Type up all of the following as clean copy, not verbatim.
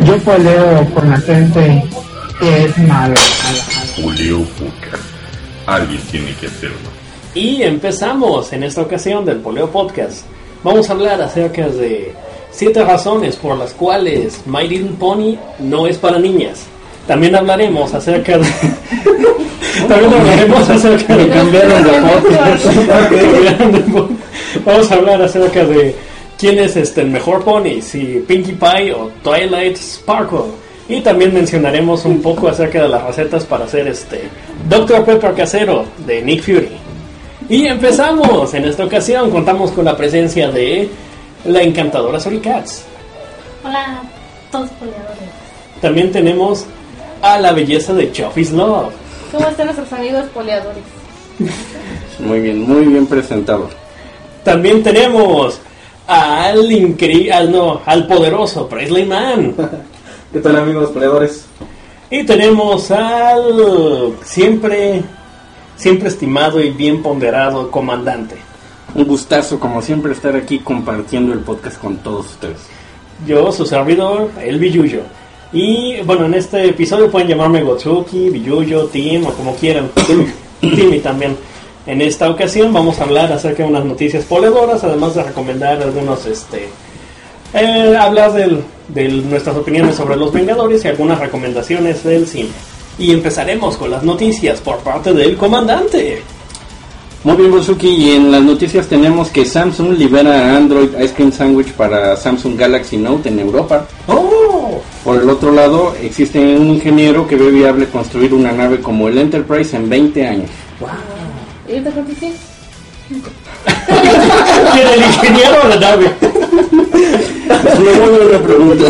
Yo poleo con la gente que es mala. Poleo Podcast. Alguien tiene que hacerlo. Y empezamos en esta ocasión del Poleo Podcast. Vamos a hablar acerca de 7 razones por las cuales My Little Pony no es para niñas. También hablaremos acerca de... cambiaron de podcast. Vamos a hablar acerca de quién es el mejor pony, si Pinkie Pie o Twilight Sparkle. Y también mencionaremos un poco acerca de las recetas para hacer Dr. Pepper casero de Nick Fury. Y empezamos. En esta ocasión contamos con la presencia de la encantadora Sori Katz. Hola, todos poleadores. También tenemos a la belleza de Chuffy's Love. ¿Cómo están nuestros amigos poleadores? Muy bien presentado. También tenemos al poderoso Presley Man. ¿Qué tal, amigos poleadores? Y tenemos al siempre estimado y bien ponderado comandante. Un gustazo, como siempre, estar aquí compartiendo el podcast con todos ustedes. Yo, su servidor, el Billuyo. Y bueno, en este episodio pueden llamarme Gotsuki, Billuyo, Tim o como quieran. Timmy también. En esta ocasión vamos a hablar acerca de unas noticias poleadoras, además de recomendar algunos, hablar de nuestras opiniones sobre los Vengadores y algunas recomendaciones del cine. Y empezaremos con las noticias por parte del comandante. Muy bien, Bosuki, y en las noticias tenemos que Samsung libera Android Ice Cream Sandwich para Samsung Galaxy Note en Europa. ¡Oh! Por el otro lado, existe un ingeniero que ve viable construir una nave como el Enterprise en 20 años. ¡Wow! ¿Y esta noticia? ¿Quién, el ingeniero o la nave? Es una muy buena pregunta.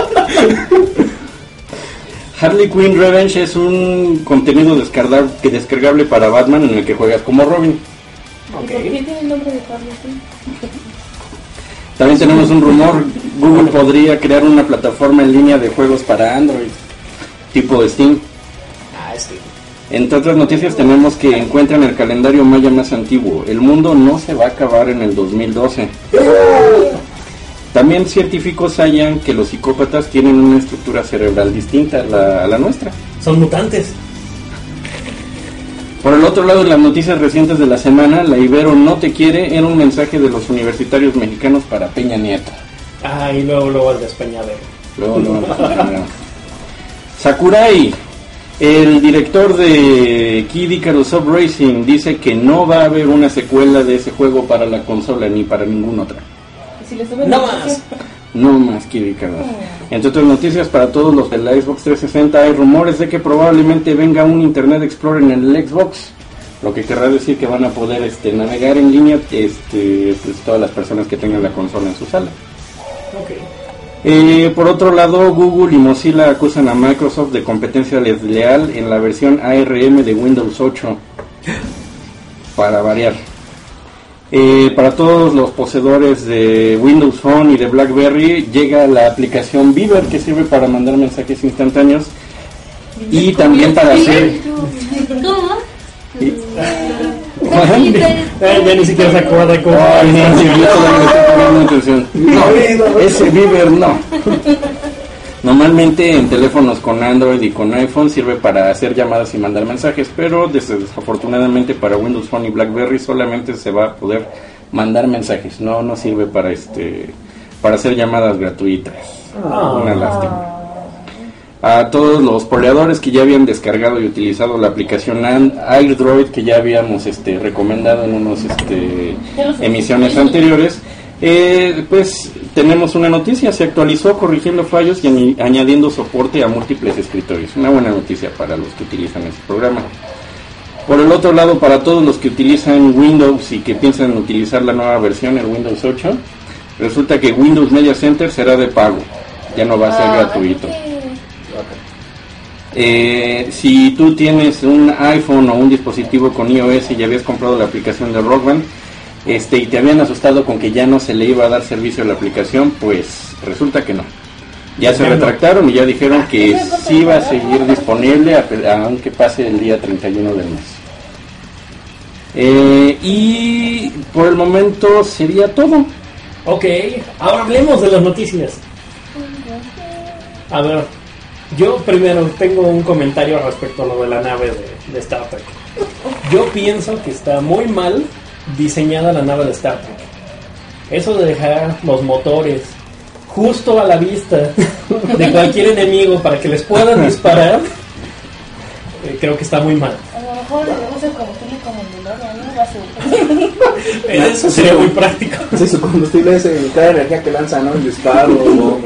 Harley Quinn Revenge es un contenido descargable para Batman en el que juegas como Robin. Okay. ¿Por qué tiene el nombre de Harley Quinn? También tenemos un rumor: Google podría crear una plataforma en línea de juegos para Android, tipo de Steam. Steam. Entre otras noticias tenemos que encuentran el calendario maya más antiguo. El mundo no se va a acabar en el 2012. También científicos hallan que los psicópatas tienen una estructura cerebral distinta a la nuestra. Son mutantes. Por el otro lado, en las noticias recientes de la semana, la Ibero no te quiere era un mensaje de los universitarios mexicanos para Peña Nieto. Y luego el despeñadero. Sakurai, el director de Kid Icarus Up Racing, dice que no va a haber una secuela de ese juego para la consola ni para ninguna otra. ¿Y si le suben No más. No más Kid Icarus. Entre otras noticias para todos los de la Xbox 360, hay rumores de que probablemente venga un Internet Explorer en el Xbox, lo que querrá decir que van a poder navegar en línea pues todas las personas que tengan la consola en su sala. Okay. Por otro lado, Google y Mozilla acusan a Microsoft de competencia desleal en la versión ARM de Windows 8, para variar. Para todos los poseedores de Windows Phone y de BlackBerry llega la aplicación Viber, que sirve para mandar mensajes instantáneos y también para hacer... ¿Cómo? Ya ni siquiera se acuerda cómo. No, ese Viber no. Normalmente en teléfonos con Android y con iPhone sirve para hacer llamadas y mandar mensajes, pero desafortunadamente para Windows Phone y BlackBerry solamente se va a poder mandar mensajes, no sirve para hacer llamadas gratuitas. Una lástima. A todos los poleadores que ya habían descargado y utilizado la aplicación AirDroid, que ya habíamos recomendado en unas emisiones anteriores, pues tenemos una noticia: se actualizó corrigiendo fallos y añadiendo soporte a múltiples escritorios. Una buena noticia para los que utilizan este programa. Por el otro lado, para todos los que utilizan Windows y que piensan utilizar la nueva versión, el Windows 8, resulta que Windows Media Center será de pago, ya no va a ser gratuito. Si tú tienes un iPhone o un dispositivo con iOS y ya habías comprado la aplicación de Rock Band, y te habían asustado con que ya no se le iba a dar servicio a la aplicación, pues resulta que no. Ya se retractaron y ya dijeron que sí va a seguir disponible aunque pase el día 31 del mes. Y por el momento sería todo. Ok, ahora hablemos de las noticias. A ver, yo primero tengo un comentario respecto a lo de la nave de Star Trek. Yo pienso que está muy mal diseñada la nave de Star Trek. Eso de dejar los motores justo a la vista de cualquier enemigo para que les puedan disparar, creo que está muy mal. A lo mejor debemos de combustible como el DeLorean, ¿no? Eso sería muy práctico. Sí, su combustible es cada energía que lanza, ¿no? El disparo, ¿no?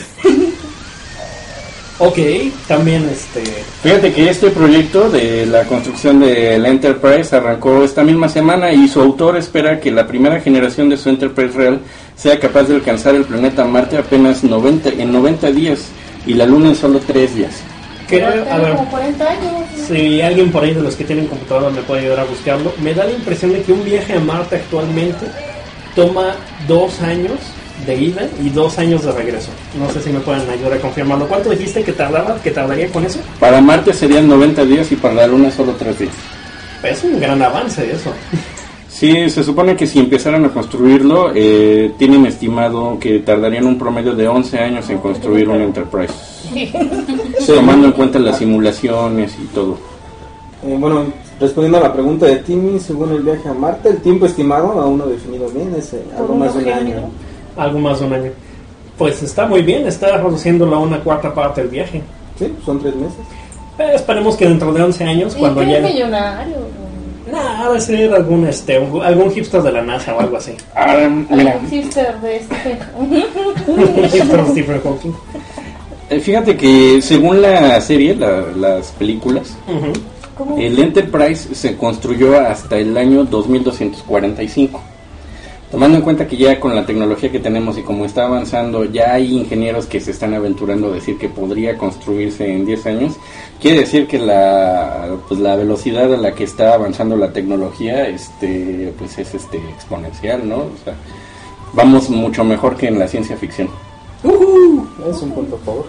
Ok, también Fíjate que este proyecto de la construcción del Enterprise arrancó esta misma semana y su autor espera que la primera generación de su Enterprise real sea capaz de alcanzar el planeta Marte apenas en 90 días y la Luna en solo 3 días. a ver, Como 40 años. si alguien por ahí de los que tienen computadora me puede ayudar a buscarlo, me da la impresión de que un viaje a Marte actualmente toma 2 años de ida y 2 años de regreso. No sé si me pueden ayudar a confirmarlo. ¿Cuánto dijiste que tardaría con eso? Para Marte serían 90 días y para la Luna solo 3 días. Es un gran avance eso. Sí, se supone que si empezaran a construirlo, tienen estimado que tardarían un promedio de 11 años en construir un Enterprise. Tomando en cuenta las simulaciones y todo. Bueno, respondiendo a la pregunta de Timmy, según el viaje a Marte, el tiempo estimado aún no definido bien, es algo más de un año. Algo más de un año. Pues está muy bien, está reduciéndolo a una cuarta parte del viaje. Sí, son 3 meses. Pero esperemos que dentro de 11 años, cuando ¿Y qué llegue... millonario? Nah, ha de ser algún hipster de la NASA o algo así. Mira, Sister de Stephen. Un hipster de Stephen Hawking. fíjate que según la serie, las películas, Ujú. ¿Cómo? el Enterprise se construyó hasta el año 2245. Tomando en cuenta que ya con la tecnología que tenemos y como está avanzando, ya hay ingenieros que se están aventurando a decir que podría construirse en 10 años, quiere decir que la velocidad a la que está avanzando la tecnología pues es exponencial, ¿no? O sea, vamos mucho mejor que en la ciencia ficción. Es un punto a favor.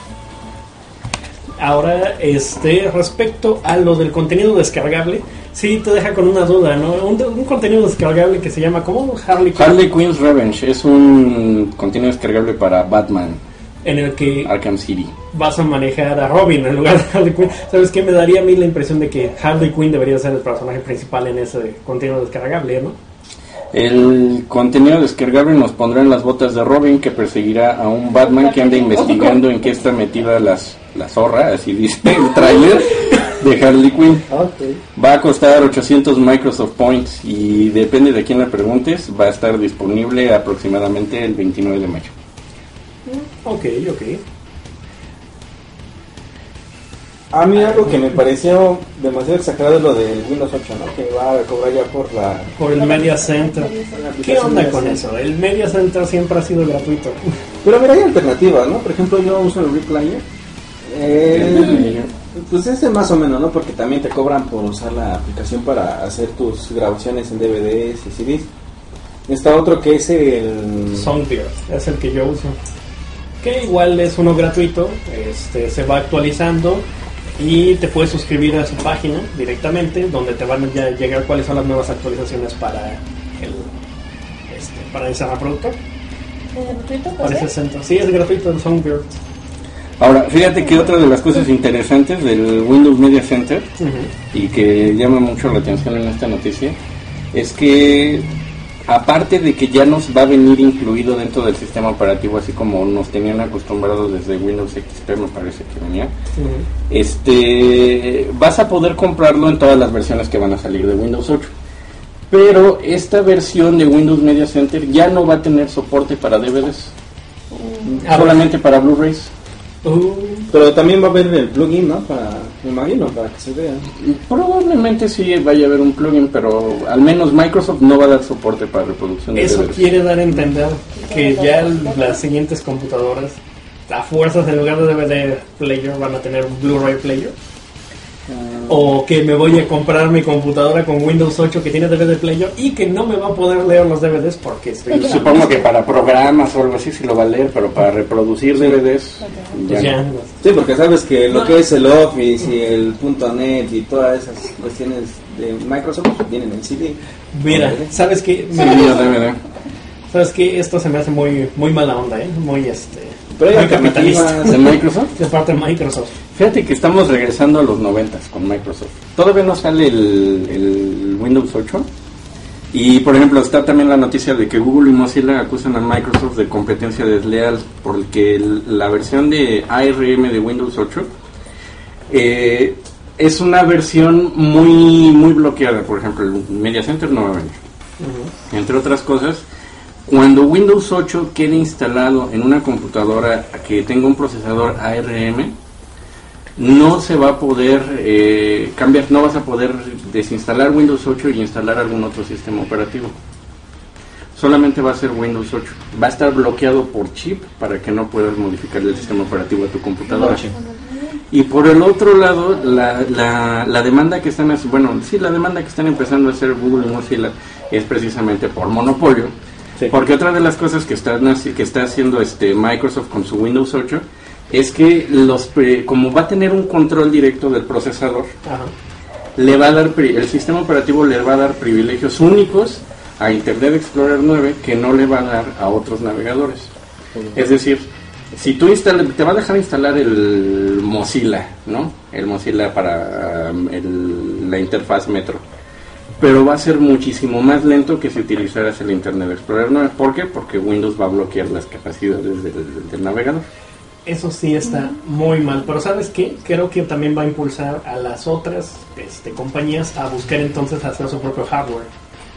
Ahora, respecto a lo del contenido descargable, sí te deja con una duda, ¿no? Un contenido descargable que se llama, ¿cómo? Harley Quinn's Revenge es un contenido descargable para Batman, en el que Arkham City. vas a manejar a Robin en lugar de Harley Quinn. ¿Sabes qué? Me daría a mí la impresión de que Harley Quinn debería ser el personaje principal en ese contenido descargable, ¿no? El contenido descargable nos pondrá en las botas de Robin, que perseguirá a un Batman que anda investigando en qué está metida la zorra, así dice el tráiler de Harley Quinn. Okay. Va a costar 800 Microsoft Points y depende de quién le preguntes, va a estar disponible aproximadamente el 29 de mayo. Ok. A mí algo que me pareció demasiado exagerado es lo del Windows 8, ¿no? Que va a cobrar ya por el Media Center. la ¿Qué aplicación onda de con Center. eso? El Media Center siempre ha sido gratuito. Pero mira, hay alternativas, ¿no? Por ejemplo, yo uso el Replayer. Pues ese más o menos, ¿no? Porque también te cobran por usar la aplicación para hacer tus grabaciones en DVDs y CDs. Está otro que es el... Songbird es el que yo uso. Que igual es uno gratuito, se va actualizando y te puedes suscribir a su página directamente, donde te van a llegar cuáles son las nuevas actualizaciones para para ese reproductor. ¿Es gratuito? Para ese centro. Sí, es gratuito el Songbird. Ahora, fíjate que otra de las cosas interesantes del Windows Media Center y que llama mucho la atención en esta noticia es que aparte de que ya nos va a venir incluido dentro del sistema operativo, así como nos tenían acostumbrados desde Windows XP, me parece que venía, vas a poder comprarlo en todas las versiones que van a salir de Windows 8. Pero esta versión de Windows Media Center ya no va a tener soporte para DVDs, solamente para Blu-rays. Pero también va a haber el plugin, ¿no? Me imagino, para que se vea. Probablemente sí vaya a haber un plugin, pero al menos Microsoft no va a dar soporte para reproducción de Eso DVDs. quiere dar a entender que ya las siguientes computadoras, a fuerzas en lugar de DVD player, van a tener un Blu-ray player. O que me voy a comprar mi computadora con Windows 8 que tiene DVD player y que no me va a poder leer los DVDs porque estoy Supongo que para programas o algo así sí lo va a leer, pero para reproducir DVDs pues ya no. Sí, porque sabes que lo que es el Office y el .NET y todas esas cuestiones de Microsoft vienen en CD. Mira, ¿sabes qué? DVD. ¿Sabes qué? Esto se me hace muy mala onda, muy Pero hay Muy alternativas. capitalista. ¿De Microsoft? De parte de Microsoft. Fíjate que estamos regresando a los 90s con Microsoft. Todavía no sale el Windows 8. Y por ejemplo está también la noticia de que Google y Mozilla acusan a Microsoft de competencia desleal porque la versión de ARM de Windows 8 es una versión muy bloqueada. Por ejemplo, el Media Center no va a venir. Entre otras cosas, cuando Windows 8 quede instalado en una computadora que tenga un procesador ARM, no se va a poder cambiar, no vas a poder desinstalar Windows 8 y instalar algún otro sistema operativo. Solamente va a ser Windows 8. Va a estar bloqueado por chip para que no puedas modificar el sistema operativo de tu computadora. Y por el otro lado, la demanda que están la demanda que están empezando a hacer Google y Mozilla es precisamente por monopolio. Sí. Porque otra de las cosas que está haciendo Microsoft con su Windows 8 es que como va a tener un control directo del procesador, Ajá. le va a dar el sistema operativo le va a dar privilegios únicos a Internet Explorer 9 que no le va a dar a otros navegadores. Es decir, si tú te va a dejar instalar el Mozilla, ¿no? El Mozilla para la interfaz Metro. Pero va a ser muchísimo más lento que si utilizaras el Internet Explorer 9. ¿Por qué? Porque Windows va a bloquear las capacidades del navegador. Eso sí está muy mal, pero ¿sabes qué? Creo que también va a impulsar a las otras compañías a buscar entonces hacer su propio hardware.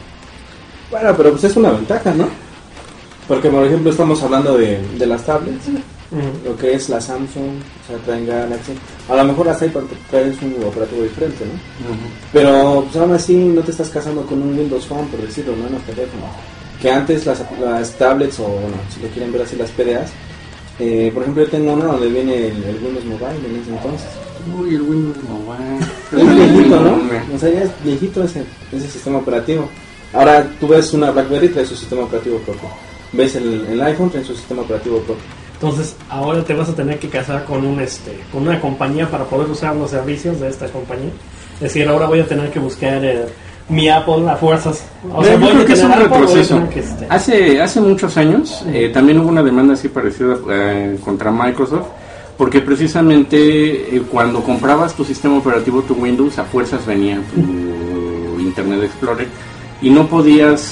Bueno, pero pues es una ventaja, ¿no? Porque, por ejemplo, estamos hablando de las tablets, lo que es la Samsung, o sea, traen Galaxy. A lo mejor las iPad traen un operativo diferente, ¿no? Pero, pues aún así, no te estás casando con un Windows Phone, por decirlo, ¿no? En los teléfonos. Que antes las tablets, o bueno, si lo quieren ver así, las PDAs, por ejemplo, yo tengo una donde viene el Windows Mobile en ese entonces. Uy, el Windows Mobile. Es viejito, ¿no? O sea, ya es viejito ese sistema operativo. Ahora tú ves una BlackBerry, trae su sistema operativo propio. Ves el iPhone, trae su sistema operativo propio. Entonces, ahora te vas a tener que casar con con una compañía para poder usar los servicios de esta compañía. Es decir, ahora voy a tener que buscar mi Apple a fuerzas. O sea, Yo creo que es un Apple, voy a retroceso. tener que, Hace muchos años también hubo una demanda así parecida contra Microsoft, porque precisamente cuando comprabas tu sistema operativo, tu Windows, a fuerzas venía tu Internet Explorer y no podías,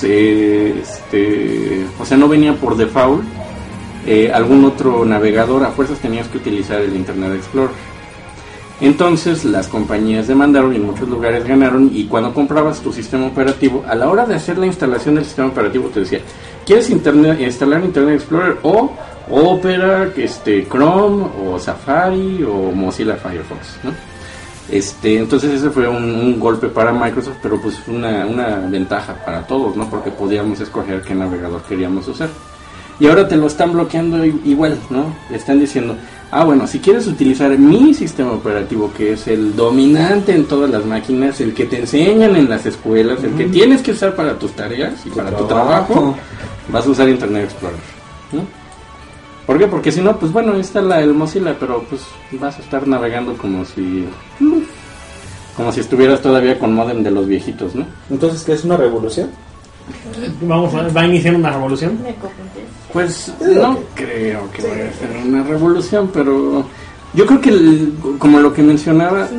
o sea, no venía por default algún otro navegador, a fuerzas tenías que utilizar el Internet Explorer. Entonces las compañías demandaron y en muchos lugares ganaron, y cuando comprabas tu sistema operativo, a la hora de hacer la instalación del sistema operativo te decía, ¿quieres instalar Internet Explorer o Opera, Chrome o Safari o Mozilla Firefox, ¿no? Entonces ese fue un golpe para Microsoft, pero pues una ventaja para todos, ¿no? Porque podíamos escoger qué navegador queríamos usar. Y ahora te lo están bloqueando igual, ¿no? Están diciendo, bueno, si quieres utilizar mi sistema operativo, que es el dominante en todas las máquinas, el que te enseñan en las escuelas, el que tienes que usar para tus tareas y para tu trabajo, vas a usar Internet Explorer, ¿no? ¿Por qué? Porque si no, pues bueno, instala el Mozilla, pero pues vas a estar navegando como si estuvieras todavía con modem de los viejitos, ¿no? Entonces, ¿qué es una revolución? va a iniciar una revolución. Me confundí. Pues no creo que vaya a ser una revolución, pero yo creo que como lo que mencionaba,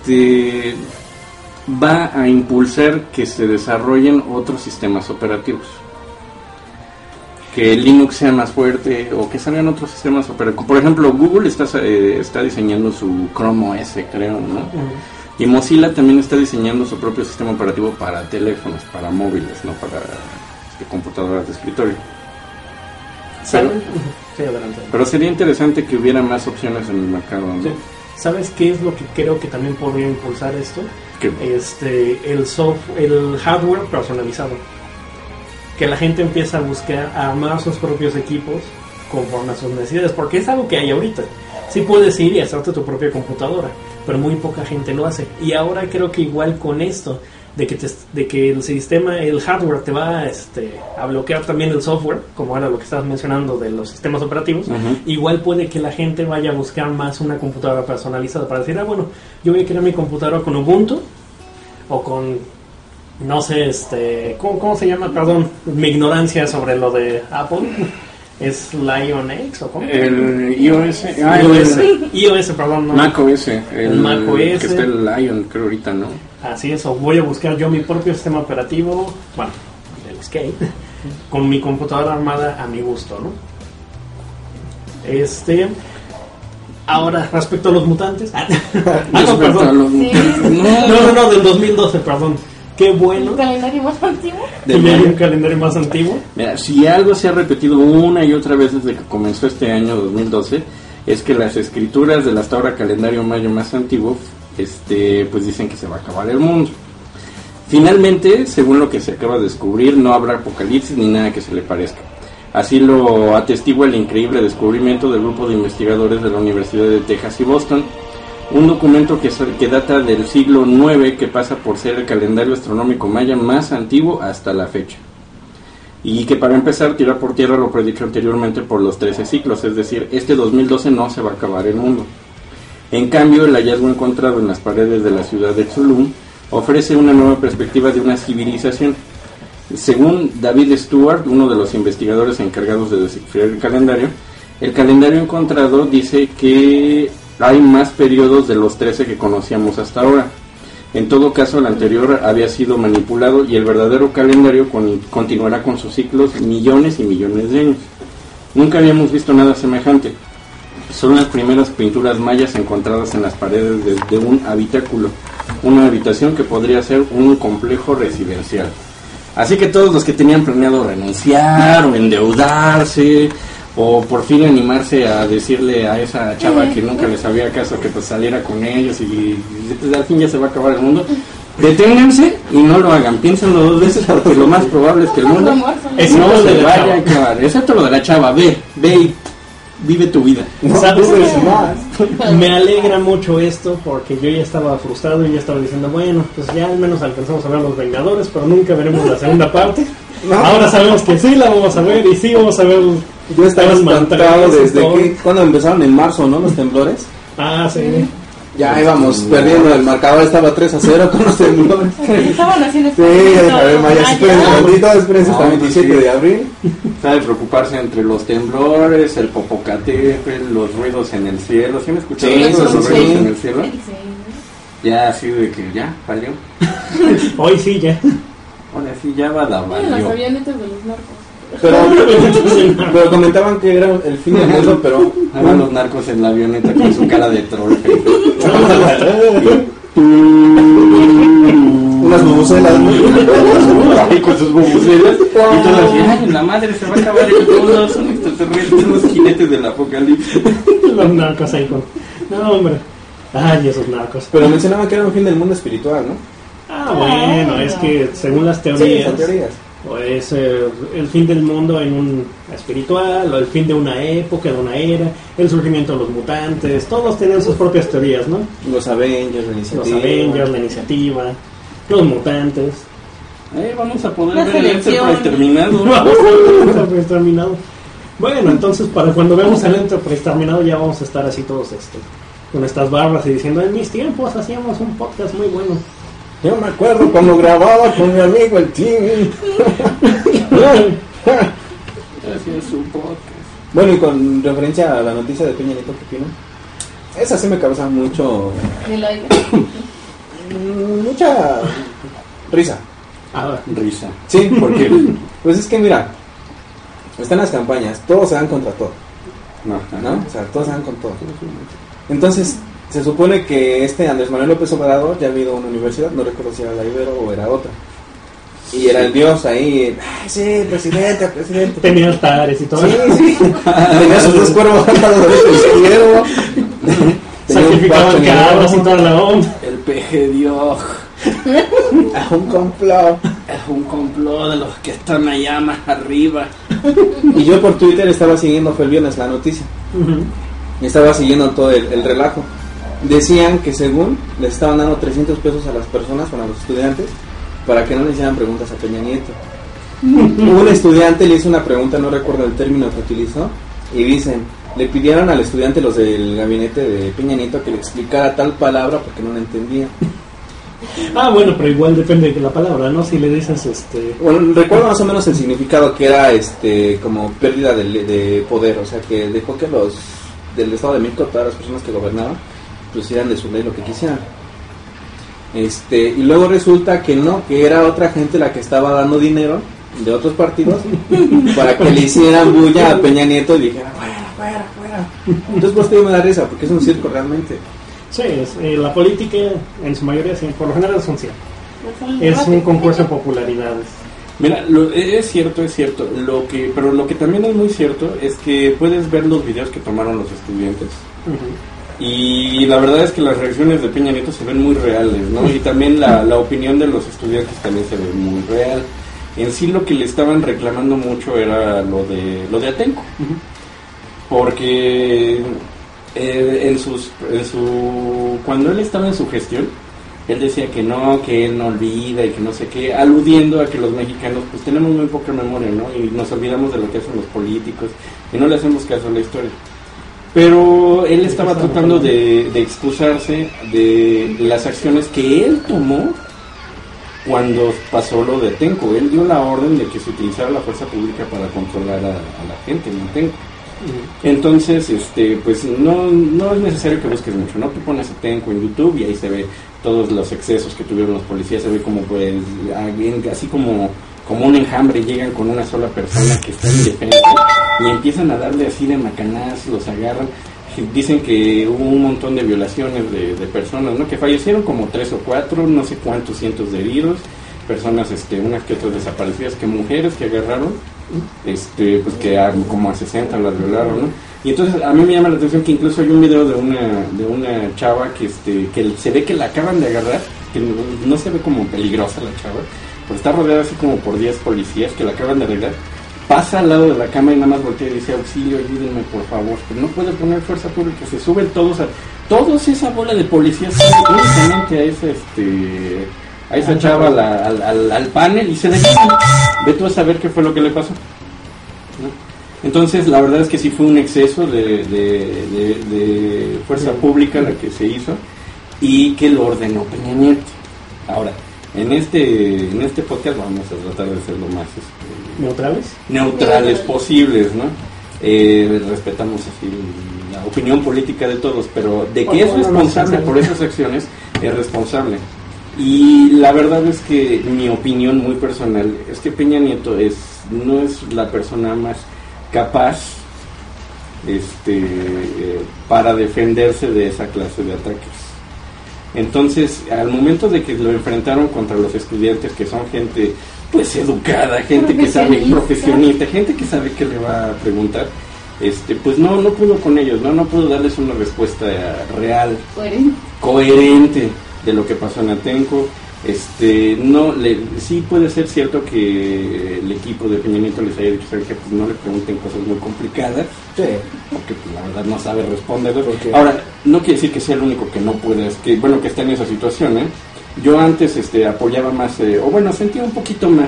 va a impulsar que se desarrollen otros sistemas operativos, que Linux sea más fuerte o que salgan otros sistemas operativos. Por ejemplo, Google está diseñando su Chrome OS, creo, ¿no? Y Mozilla también está diseñando su propio sistema operativo para teléfonos, para móviles, no para computadoras de escritorio. Pero sería interesante que hubiera más opciones en el mercado, ¿no? Sí. ¿Sabes qué es lo que creo que también podría impulsar esto? ¿Qué? El hardware personalizado. Que la gente empieza a buscar armar sus propios equipos conforme a sus necesidades, porque es algo que hay ahorita. Sí puedes ir y hacerte tu propia computadora, pero muy poca gente lo hace. Y ahora creo que igual con esto, de que el sistema, el hardware te va a bloquear también el software, como era lo que estabas mencionando de los sistemas operativos, igual puede que la gente vaya a buscar más una computadora personalizada para decir, bueno, yo voy a crear mi computadora con Ubuntu o con, no sé, ¿cómo se llama? Perdón, mi ignorancia sobre lo de Apple. ¿Es Lion X o cómo? El iOS. iOS, perdón. No. Mac OS. El Mac OS. Que está el Lion, creo ahorita, ¿no? Así es, o voy a buscar yo mi propio sistema operativo, bueno, el Skate, con mi computadora armada a mi gusto, ¿no? Ahora, respecto a los mutantes. No, perdón. Sí. No, del 2012, perdón. Qué bueno. ¿Un calendario más antiguo? Tenía un calendario más antiguo. Mira, si algo se ha repetido una y otra vez desde que comenzó este año 2012, es que las escrituras del hasta ahora calendario maya más antiguo, pues dicen que se va a acabar el mundo. Finalmente, según lo que se acaba de descubrir, no habrá apocalipsis ni nada que se le parezca. Así lo atestigua el increíble descubrimiento del grupo de investigadores de la Universidad de Texas y Boston, un documento que data del siglo IX, que pasa por ser el calendario astronómico maya más antiguo hasta la fecha. Y que para empezar tira por tierra lo predicho anteriormente por los 13 ciclos, es decir, este 2012 no se va a acabar el mundo. En cambio, el hallazgo encontrado en las paredes de la ciudad de Xulum ofrece una nueva perspectiva de una civilización. Según David Stewart, uno de los investigadores encargados de descifrar el calendario encontrado dice que hay más periodos de los 13 que conocíamos hasta ahora. En todo caso, el anterior había sido manipulado y el verdadero calendario continuará con sus ciclos millones y millones de años. Nunca habíamos visto nada semejante. Son las primeras pinturas mayas encontradas en las paredes de un habitáculo, una habitación que podría ser un complejo residencial. Así que todos los que tenían planeado renunciar o endeudarse o por fin animarse a decirle a esa chava que nunca les había caso que pues saliera con ellos y pues, al fin ya se va a acabar el mundo, deténganse y no lo hagan, piénsenlo 2 veces porque lo más probable es que el mundo no se vaya a acabar, excepto lo de la chava. Ve y vive tu vida. ¿Sabes qué? Me alegra mucho esto porque yo ya estaba frustrado y ya estaba diciendo, bueno, pues ya al menos alcanzamos a ver Los Vengadores, pero nunca veremos la segunda parte. Ahora sabemos que sí la vamos a ver y sí vamos a ver. Yo estaba espantado desde que cuando empezaron en marzo, ¿no? Los temblores. Ah, sí. Ya íbamos perdiendo el marcador, estaba 3-0 con los temblores. Estaban haciendo Sí, a ver, Maya, espérense hasta el 27 de abril. Sabe preocuparse entre los temblores, el Popocatépetl, los ruidos en el cielo. ¿Sí me escucharon Sí, los sí, ruidos sí. en el cielo? Ya así de que ya, valió. Hoy sí, ya. Ahora sí, ya va a dar, Las valió. avionetas de los narcos. Pero comentaban que era el fin del mundo, pero Van los narcos en la avioneta con su cara de troll. unas bubucelas, ¿no? Ahí con sus bubucelas. Y todos así, ay, la madre se va a acabar el mundo. Son extraterrestres, los jinetes del apocalipsis. Los narcos ahí con... No, hombre. Ay, esos narcos. Pero mencionaban que era un fin del mundo espiritual, ¿no? Ah, bueno, es que según las Sí, teorías... son teorías. O es el fin del mundo en un espiritual, o el fin de una época, de una era, el surgimiento de los mutantes, todos tienen sus propias teorías, ¿no? Los Avengers, la Los iniciativa. Avengers, la iniciativa, los mutantes. Vamos a poder La ver el selección. Enterprise terminado. Enterprise terminado. Bueno, entonces para cuando veamos el Enterprise terminado ya vamos a estar así todos con estas barbas y diciendo, en mis tiempos hacíamos un podcast muy bueno. Yo me acuerdo cuando grababa con mi amigo el Timmy. Hacía su podcast. Bueno, y con referencia a la noticia de Peña Nieto, ¿qué opinan? Esa sí me causa mucho... De la mucha risa. Ah, Risa. Sí, porque pues es que mira, están las campañas, todos se dan contra todo, No, ¿no? O sea, todos se dan con todo. Entonces, se supone que Andrés Manuel López Obrador ya ha habido una universidad, no recuerdo si era la Ibero o era otra. Y era el dios ahí, ¡ay, sí, presidente! tenía altares y todo. Sí, sí. Tenía sus 2 cuervos al lado derecho e izquierdo. Sacrificaban cabras y toda la onda. El peje Dios. A un complot. Es un complot de los que están allá más arriba. Y yo por Twitter estaba siguiendo, fue el viernes, la noticia. Y estaba siguiendo todo el relajo. Decían que según les estaban dando 300 pesos a las personas, a los estudiantes, para que no le hicieran preguntas a Peña Nieto. Un estudiante le hizo una pregunta, no recuerdo el término que utilizó, y dicen, le pidieron al estudiante, los del gabinete de Peña Nieto, que le explicara tal palabra porque no la entendía. Bueno, pero igual depende de la palabra, ¿no? Si le dices Bueno, recuerdo más o menos el significado que era como pérdida de poder, o sea, que dejó que los del Estado de México, todas las personas que gobernaban, pues hicieran de su ley lo que quisieran. Y luego resulta que no, que era otra gente la que estaba dando dinero de otros partidos para que le hicieran bulla a Peña Nieto y dijeran fuera. Entonces pues te me da risa porque es un circo realmente. Sí, la política en su mayoría, sí, por lo general es un circo. Es un concurso de popularidades. Mira, es cierto, pero lo que también es muy cierto es que puedes ver los videos que tomaron los estudiantes. Y la verdad es que las reacciones de Peña Nieto se ven muy reales, ¿no? Y también la opinión de los estudiantes también se ve muy real. En sí lo que le estaban reclamando mucho era lo de Atenco. Porque cuando él estaba en su gestión, él decía que él no olvida y que no sé qué, aludiendo a que los mexicanos pues tenemos muy poca memoria, ¿no? Y nos olvidamos de lo que hacen los políticos y no le hacemos caso a la historia. Pero él estaba tratando de excusarse de las acciones que él tomó cuando pasó lo de Atenco. Él dio la orden de que se utilizara la fuerza pública para controlar a la gente en Atenco. Entonces, pues no es necesario que busques mucho, ¿no? Tú pones Atenco en YouTube y ahí se ve todos los excesos que tuvieron los policías, se ve como pues así como un enjambre llegan con una sola persona que está indefensa y empiezan a darle así de macanazos, los agarran. Dicen que hubo un montón de violaciones de personas, ¿no? Que fallecieron como 3 o 4, no sé cuántos cientos de heridos, personas, unas que otras desaparecidas, que mujeres que agarraron, pues que como a 60 las violaron, ¿no? Y entonces a mí me llama la atención que incluso hay un video de una chava que se ve que la acaban de agarrar, que no se ve como peligrosa la chava, pero está rodeada así como por 10 policías que la acaban de arreglar. Pasa al lado de la cama y nada más voltea y dice: auxilio, ayúdenme por favor. Pero no puede poner fuerza pública, se suben todos esa bola de policías únicamente a esa chava al panel y se detienen. Ve tú a saber qué fue lo que le pasó, ¿no? Entonces la verdad es que sí fue un exceso de fuerza pública la que se hizo y que lo ordenó Peña Nieto. Ahora, en este podcast vamos a tratar de ser lo más neutrales posibles, ¿no? Respetamos así la opinión política de todos, pero de que es responsable por esas acciones, es responsable. Y la verdad es que mi opinión muy personal es que Peña Nieto no es la persona más capaz para defenderse de esa clase de ataques. Entonces, al momento de que lo enfrentaron contra los estudiantes, que son gente pues educada, gente que sabe, profesionista, gente que sabe qué le va a preguntar, pues no pudo con ellos, no pudo darles una respuesta real, coherente de lo que pasó en Atenco. Sí puede ser cierto que el equipo de Peña Nieto les haya dicho que pues no le pregunten cosas muy complicadas, sí, porque pues, la verdad no sabe responder. Ahora, no quiere decir que sea el único que no puede, que está en esa situación, ¿eh? Yo antes apoyaba más, sentía un poquito más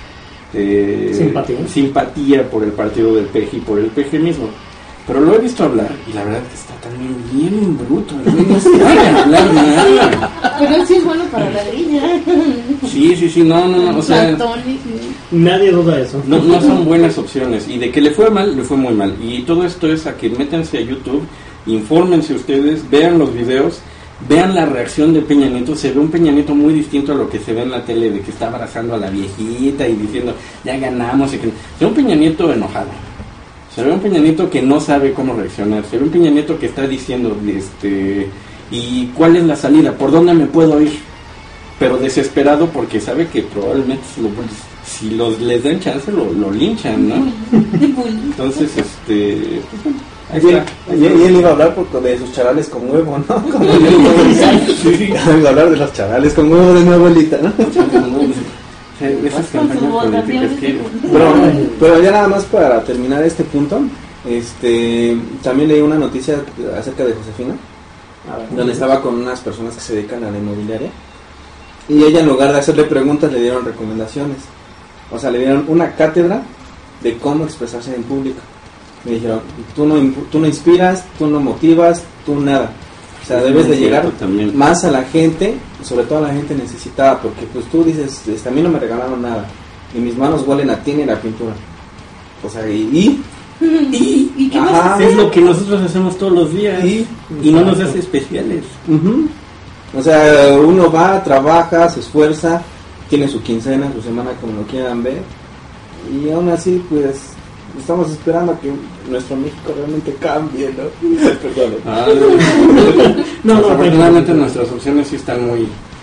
simpatía por el partido del PG y por el PG mismo. Pero lo he visto hablar y la verdad que está también bien bruto. No sabe hablar nada. Pero sí es bueno para la grilla. Sí, no. O sea, nadie duda eso. No son buenas opciones. Y de que le fue mal, le fue muy mal. Y todo esto es a que métanse a YouTube, infórmense ustedes, vean los videos, vean la reacción de Peña Nieto. Se ve un Peña Nieto muy distinto a lo que se ve en la tele, de que está abrazando a la viejita y diciendo, ya ganamos. Se ve un Peña Nieto enojado. Se ve un Peña Nieto que no sabe cómo reaccionar. Se ve un Peña Nieto que está diciendo, ¿y cuál es la salida? ¿Por dónde me puedo ir? Pero desesperado porque sabe que probablemente si les dan chance lo linchan, ¿no? Entonces, ahí está. Y él iba a hablar de sus charales con huevo, ¿no? Iba a hablar de los charales con huevo de mi abuelita, ¿no? Esas campañas políticas que... Pero ya nada más para terminar este punto, también leí una noticia acerca de Josefina, donde estaba con unas personas que se dedican a la inmobiliaria, y ella, en lugar de hacerle preguntas, le dieron recomendaciones. O sea, le dieron una cátedra de cómo expresarse en público. Me dijeron, tú no inspiras, tú no motivas, tú nada. sea, debes de Es llegar cierto, también. más a la gente, sobre todo a la gente necesitada, porque pues tú dices, a mí no me regalaron nada, y mis manos huelen a tinta y la pintura. O sea, ¿y ¿Y qué más? Ajá. Es lo que nosotros hacemos todos los días Y- y no nos hace especiales. Ujú. O sea, uno va, trabaja, se esfuerza, tiene su quincena, su semana, como lo quieran ver, y aún así, pues, estamos esperando a que nuestro México realmente cambie, ¿no? Perdón. Ah, No, afortunadamente nuestras opciones sí están muy,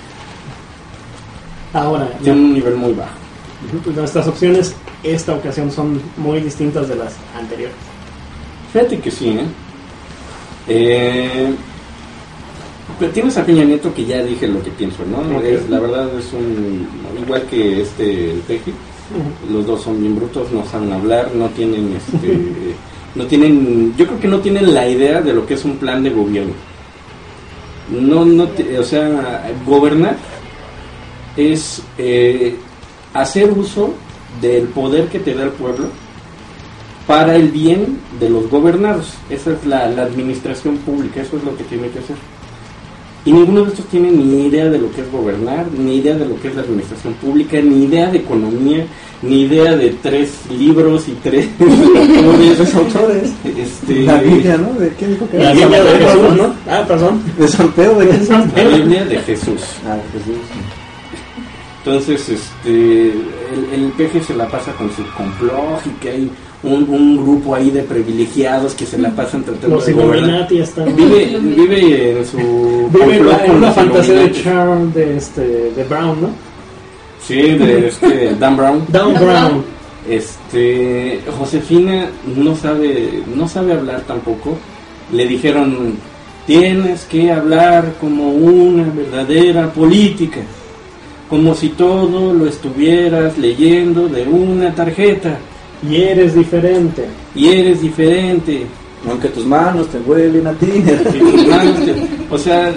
Ahora, tienen un nivel muy bajo. nuestras opciones esta ocasión son muy distintas de las anteriores. Fíjate que sí, pero tienes a Peña Nieto, que ya dije lo que pienso, ¿no? Ok. La verdad es igual que el Peje, los dos son bien brutos, no saben hablar, no tienen yo creo que no tienen la idea de lo que es un plan de gobierno. O sea, gobernar es hacer uso del poder que te da el pueblo para el bien de los gobernados. Esa es la administración pública, eso es lo que tiene que hacer. Y ninguno de estos tiene ni idea de lo que es gobernar, ni idea de lo que es la administración pública, ni idea de economía, ni idea de 3 libros y 3 Tres autores. La Biblia, ¿no? ¿De qué dijo que La era? Biblia de San Jesús, Pedro, ¿no? Ah, perdón. ¿De San Pedro? ¿De qué es San La Biblia de Jesús. Ah, Jesús. Entonces, el peje se la pasa con su complot y que hay un grupo ahí de privilegiados que se la pasan tratando Los de gobernar. Illuminati están... Vive en su Vive complot en con una los fantasía de Illuminati. Charles de Brown, ¿no? Sí, de Dan Brown. Dan Brown. Josefina no sabe hablar tampoco. Le dijeron, tienes que hablar como una verdadera política, como si todo lo estuvieras leyendo de una tarjeta, Y eres diferente. y eres diferente. Aunque tus manos te huelen a ti. Y tus manos o sea,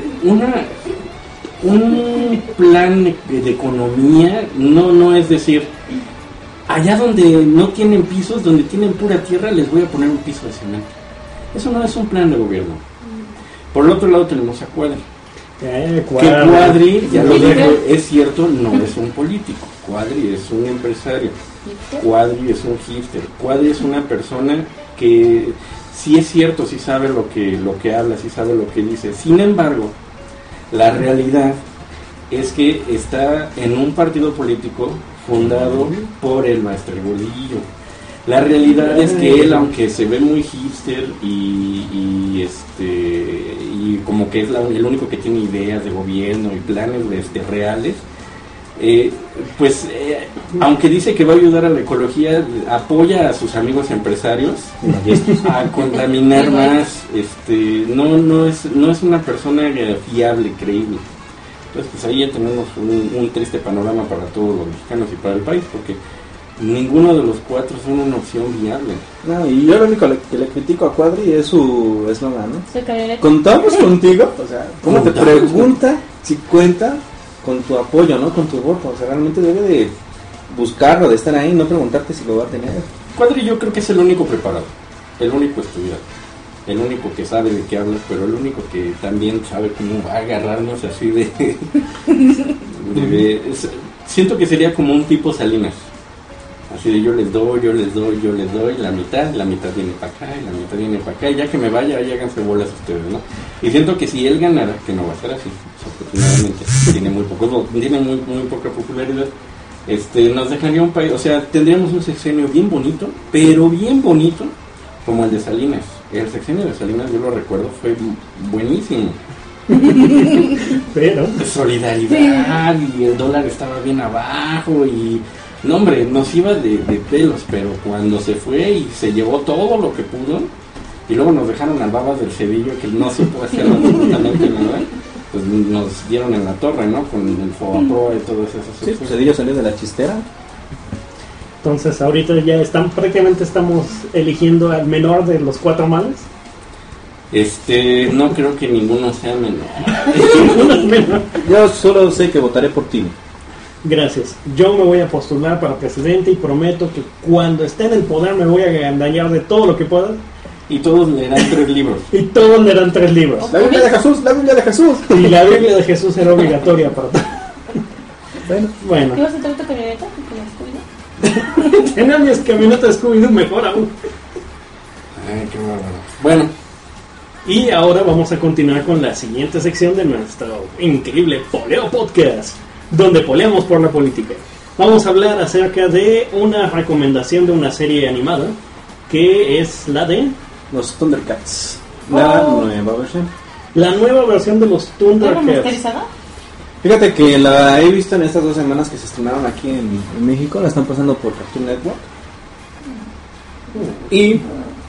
un plan de economía no es decir, allá donde no tienen pisos, donde tienen pura tierra, les voy a poner un piso de cemento. Eso no es un plan de gobierno. Por el otro lado tenemos a Cuadri. Que Cuadri, ya lo digo, es cierto, no es un político. Cuadri es un empresario. Cuadri es un hipster. Cuadri es una persona que sí es cierto, sí sabe lo que habla, sí sabe lo que dice. Sin embargo, la realidad es que está en un partido político fundado por el Maestro Gordillo. La realidad es que él, aunque se ve muy hipster y como que es el único que tiene ideas de gobierno y planes reales, aunque dice que va a ayudar a la ecología, apoya a sus amigos empresarios a contaminar más. No es una persona fiable, creíble. Entonces, pues ahí ya tenemos un triste panorama para todos los mexicanos y para el país, porque ninguno de los 4 son una opción viable. No, y yo lo único que le critico a Cuadri es su eslogan, ¿no? Se cayó Contamos contigo, o sea, ¿cómo te Contamos. pregunta si cuenta con tu apoyo, no con tu voto? O sea, realmente debe de buscarlo, de estar ahí, no preguntarte si lo va a tener. Cuadri yo creo que es el único preparado, el único estudiado, el único que sabe de qué habla, pero el único que también sabe cómo agarrarnos así siento que sería como un tipo Salinas. Así de yo les doy, la mitad viene para acá y la mitad viene para acá, y ya que me vaya, ahí háganse bolas ustedes, ¿no? Y siento que si él ganara, que no va a ser así, desafortunadamente, tiene muy poca popularidad, nos dejaría un país, o sea, tendríamos un sexenio bien bonito, pero bien bonito, como el de Salinas. El sexenio de Salinas, yo lo recuerdo, fue buenísimo. Pero... Solidaridad, y el dólar estaba bien abajo, y no, hombre, nos iba de pelos, pero cuando se fue y se llevó todo lo que pudo, y luego nos dejaron al babas del Cedillo, que no supo hacer absolutamente nada, pues nos dieron en la torre, ¿no? Con el Fobaproa y todas esas Sí, pues Cedillo salió de la chistera. Entonces ahorita ya prácticamente estamos eligiendo al menor de los 4 males. No creo que ninguno sea menor. Ninguno es menor. Yo solo sé que votaré por ti. Gracias. Yo me voy a postular para presidente y prometo que cuando esté en el poder me voy a agandallar de todo lo que pueda Y todos leerán 3 libros. Y todos leerán 3 libros. La Biblia de Jesús, la Biblia de Jesús. Y la Biblia de Jesús era obligatoria para todos. Bueno. ¿Qué vas a traer tu camioneta? ¿Con la Scooby-Doo? Tenía mi camioneta de Scooby-Doo, mejor aún. Ay, qué bárbaro. Bueno, Y ahora vamos a continuar con la siguiente sección de nuestro increíble Poleo Podcast, donde poleamos por la política. Vamos a hablar acerca de una recomendación de una serie animada, que es la de... Los Thundercats. La nueva versión. La nueva versión de los ¿Está Thundercats. remasterizada? Fíjate que la he visto en estas 2 semanas que se estrenaron aquí en México. La están pasando por Cartoon Network. Y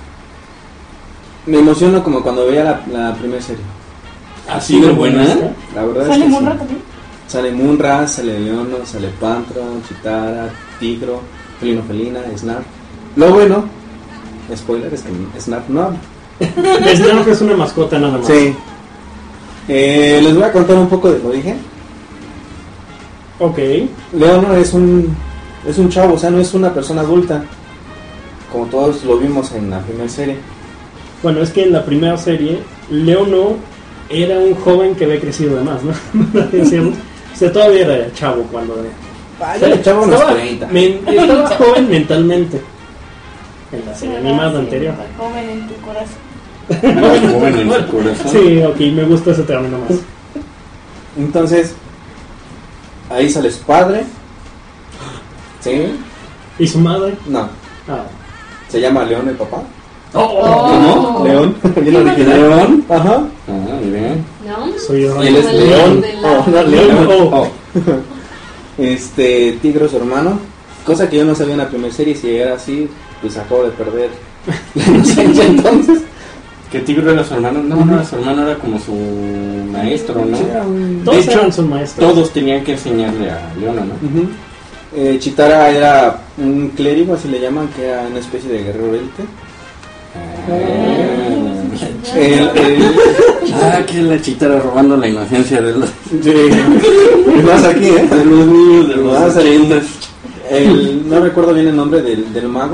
me emociono como cuando veía la primera serie. así de buena. La verdad ¿Sale es que Munra sí. también? Sale Munra, sale Leono, sale Pantro, Chitara, Tigro, Felino Felina, Snarf. Lo bueno, spoiler, es que Snarf no habla. Snarf es una mascota nada más. Sí. Les voy a contar un poco del origen. Ok. Leono es un chavo, o sea, no es una persona adulta, como todos lo vimos en la primera serie. Bueno, es que en la primera serie, Leono era un joven que había crecido de más, ¿no? Decíamos. O sea, todavía era chavo cuando... El chavo unos estaba, 30. estaba joven mentalmente. En la serie animada anterior. Joven en tu corazón. Joven en su corazón. Sí, ok, me gusta ese término más. Entonces, ahí sale su padre. ¿Sí? ¿Y su madre? No, Ah. se llama León el papá. Oh. León, bien original. León. Ajá. Ah, bien. ¿No? Soy yo. Y él es Como León. de la- Oh, no, León. León. Oh. Tigro su hermano. Cosa que yo no sabía en la primera serie. Si era así, pues acabo de perder la inocencia entonces. ¿Que Tigro era su hermano? No, no era su hermano, era como su maestro, ¿no? Todos De hecho, eran sus maestros. Todos tenían que enseñarle a Leona, ¿no? Ujú. Chitara era un clérigo, así le llaman, que era una especie de guerrero élite. Que es la Chitara robando la inocencia de los... Más aquí, ¿eh? De los niños, de los Más aquí. 80. No recuerdo bien el nombre del mago.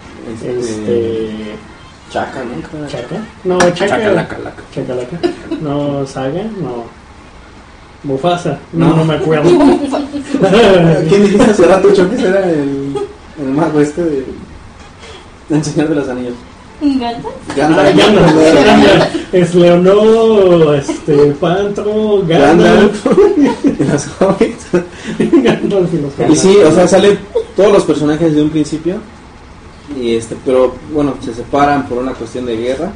Chaka, ¿no? ¿Chaca? No, Chaca. Chacalaca. Chacalaca. No, Saga, no. Mufasa, No. no me acuerdo. ¿Quién dijiste hace rato, Chokis? Era el mago de El Señor de los Anillos. ¿Gato? Ah, Gandalf. Es Leonor, Pantro, Gandalf. Y los hobbits. Gandalf y los Y Hobbits. sí, o sea, salen todos los personajes de un principio. Y pero bueno, se separan por una cuestión de guerra.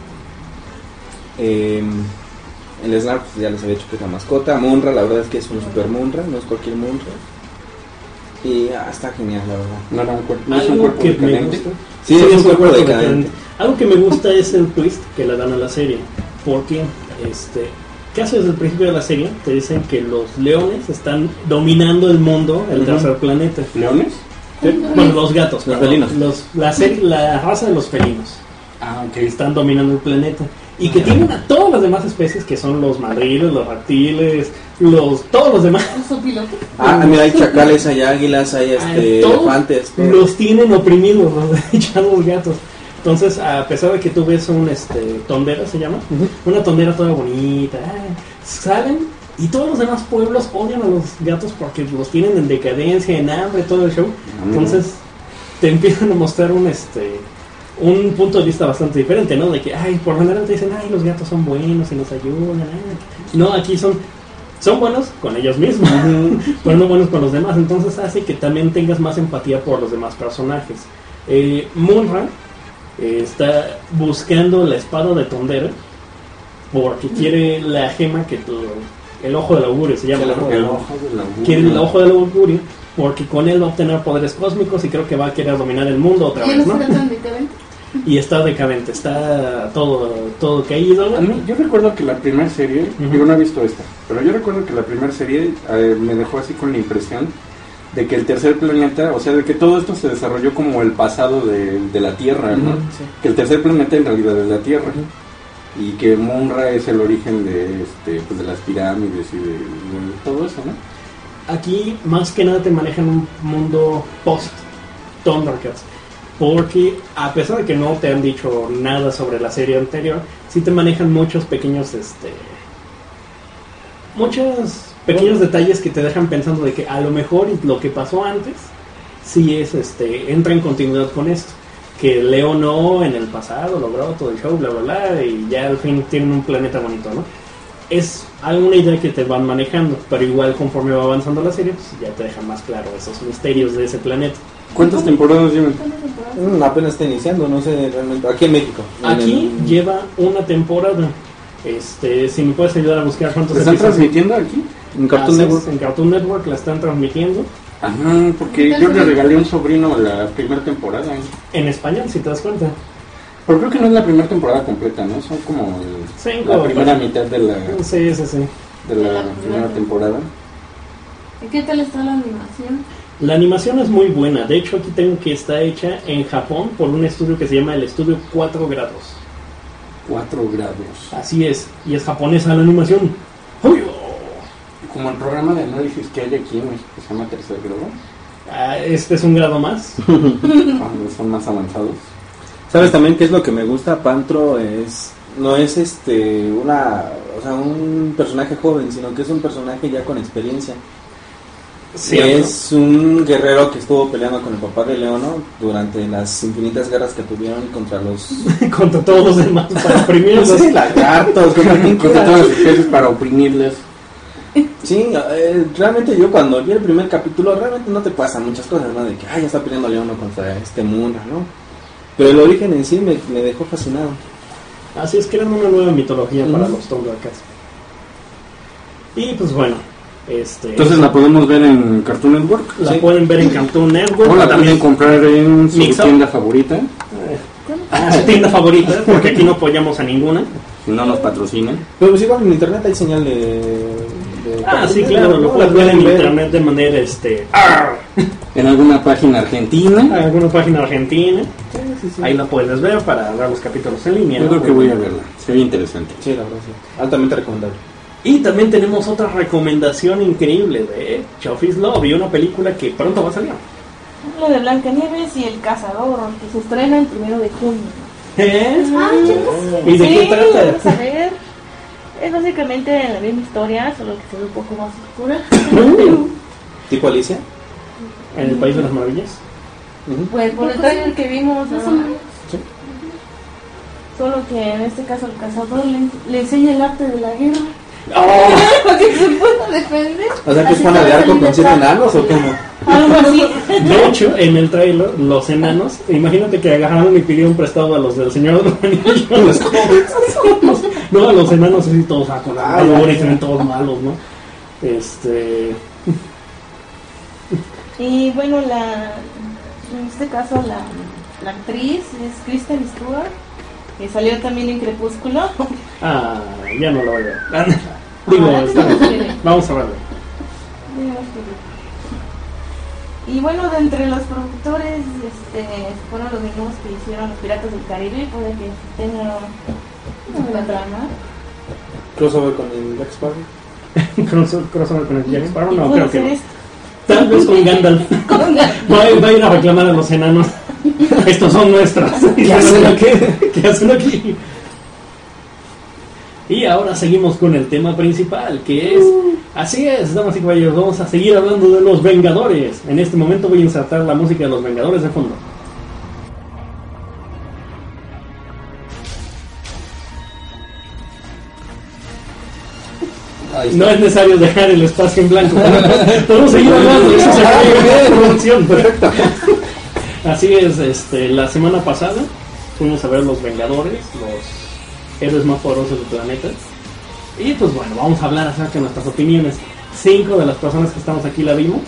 El Snarf, pues, ya les había dicho que es la mascota. Munra, la verdad es que es un super Munra, no es cualquier Munra. Y está genial, la verdad. No era un cuerpo, no es un Algo cuerpo que me decadente. gusta. Sí, es un cuerpo decadente. Algo que me gusta es el twist que le dan a la serie. Porque, casi desde el principio de la serie, te dicen que los leones están dominando el mundo, el tercer planeta. ¿Leones? Bueno, los gatos. Los perdón. felinos. La raza de los felinos. Ah, ok. Que están dominando el planeta y que tienen a todas las demás especies que son los madriles, los reptiles, todos los demás. ¿Un sopilote? Mira, hay chacales, hay águilas, hay Todos elefantes. todo. los tienen oprimidos los gatos. Entonces, a pesar de que tú ves un tondera, se llama, una tondera toda bonita, salen y todos los demás pueblos odian a los gatos porque los tienen en decadencia, en hambre, todo el show. Entonces te empiezan a mostrar un punto de vista bastante diferente, ¿no? De que, por lo general te dicen, los gatos son buenos y nos ayudan. No, aquí son buenos con ellos mismos, pero no buenos con los demás. Entonces hace que también tengas más empatía por los demás personajes. Munra está buscando la espada de Tondera porque quiere la gema el ojo del augurio se llama, ¿no? El ojo de la Quiere el ojo del augurio porque con él va a obtener poderes cósmicos y creo que va a querer dominar el mundo otra ¿Ya vez, no ¿no? será tan decadente? Y está decadente, está todo caído. A mí, yo recuerdo que la primera serie, yo no he visto esta, pero yo recuerdo que la primera serie me dejó así con la impresión de que el tercer planeta, o sea, de que todo esto se desarrolló como el pasado de la Tierra, ¿no? Sí. Que el tercer planeta en realidad es la Tierra. Y que Munra es el origen pues de las pirámides y de todo eso, ¿no? Aquí más que nada te manejan un mundo post Thundercats. porque a pesar de que no te han dicho nada sobre la serie anterior, sí te manejan muchos pequeños detalles que te dejan pensando de que a lo mejor lo que pasó antes sí es entra en continuidad con esto, que Leo no en el pasado logró todo el show, bla bla bla, y ya al fin tienen un planeta bonito, ¿no? Es alguna idea que te van manejando, pero igual conforme va avanzando la serie, pues ya te dejan más claro esos misterios de ese planeta. ¿Cuántas temporadas llevan? Apenas está iniciando, no sé realmente. Aquí en México. Aquí lleva una temporada. Si me puedes ayudar a buscar cuántos ¿Se están episodios. transmitiendo aquí? En Cartoon Así es, Network. en Cartoon Network la están transmitiendo. Ajá, porque yo le regalé a un sobrino la primera temporada. En español, si te das cuenta. Pero creo que no es la primera temporada completa, ¿no? Son como la primera mitad de la Sí. de la primera temporada. ¿Y qué tal está la animación? La animación es muy buena. De hecho, aquí tengo que está hecha en Japón por un estudio que se llama el Estudio 4 Grados. 4 grados. Así es. Y es japonesa la animación. ¡Uy! Como el programa de análisis que hay aquí en México, que se llama Tercer Grado. Este es un grado más. Cuando son más avanzados. ¿Sabes también qué es lo que me gusta? Pantro no es un personaje joven, sino que es un personaje ya con experiencia. Cierto. Es un guerrero que estuvo peleando con el papá de Leono durante las infinitas guerras que tuvieron contra los Contra todos los demás para exprimirlos. no sé, lagartos, Contra todas las especies para oprimirles. Sí, realmente yo cuando vi el primer capítulo realmente no te pasan muchas cosas, ¿no? De que ya está peleando Leono contra este mundo, ¿no? Pero el origen en sí me dejó fascinado. Así es, crean una nueva mitología para los Thundercats. Y pues bueno, Entonces la podemos ver en Cartoon Network. la pueden ver en Cartoon Network. O la también pueden comprar en su Mix Up. tienda favorita. su tienda favorita, porque aquí no apoyamos a ninguna. Si no nos patrocinan. Pero pues igual en internet hay señal de Sí, Cartoon claro, Network, lo ¿no? puedes La ver en pueden internet de manera En alguna página argentina. alguna página argentina. Sí. Ahí la puedes ver para ver los capítulos en línea. Yo ¿no? creo que voy a verla. Se ve interesante. Sí, la verdad, sí. Altamente recomendable. Y también tenemos otra recomendación increíble de Chuffy's Love y una película que pronto va a salir. Lo de Blancanieves y el Cazador, que se estrena el 1 de junio. ¿Y de qué Sí, trata? vamos a ver. Es básicamente la misma historia, solo que se ve un poco más oscura. ¿Tipo Alicia? En el País de las Maravillas. Pues por el trailer que vimos, más o menos. Sí. Solo que en este caso el cazador le enseña el arte de la guerra. ¡Oh! Para que se pueda defender. O sea, que es Así Juana de va a Arco salir con 7 detrás. enanos o cómo? Algo así. De hecho, en el trailer, los enanos, imagínate que agarraron y pidieron prestado a los del Señor de los Anillos, los hobbits. No, a los enanos así todos con valor y se ven todos malos, ¿no? Y bueno, en este caso la actriz es Kristen Stewart, que salió también en Crepúsculo. Ya no lo voy a ver. Digo, vamos a verlo. Y bueno, de entre los productores fueron los mismos que hicieron Los Piratas del Caribe, puede que tenga una trama. Crossover con el Jack Sparrow. Crossover con el Jack Sparrow, Y no, puede creo que ser no. esto. Tal vez con Gandalf. Va a ir a reclamar a los enanos. Estos son nuestros. ¿Qué hacen aquí? Y ahora seguimos con el tema principal, que es... Así es, damas y caballeros, vamos a seguir hablando de los Vengadores. En este momento voy a insertar la música de los Vengadores de fondo. No es necesario dejar el espacio en blanco. Podemos seguir hablando. Eso se puede producción. Perfecto. Así es, la semana pasada fuimos a ver los Vengadores, los héroes más poderosos del planeta. Y pues bueno, vamos a hablar acerca de nuestras opiniones. 5 de las personas que estamos aquí la vimos.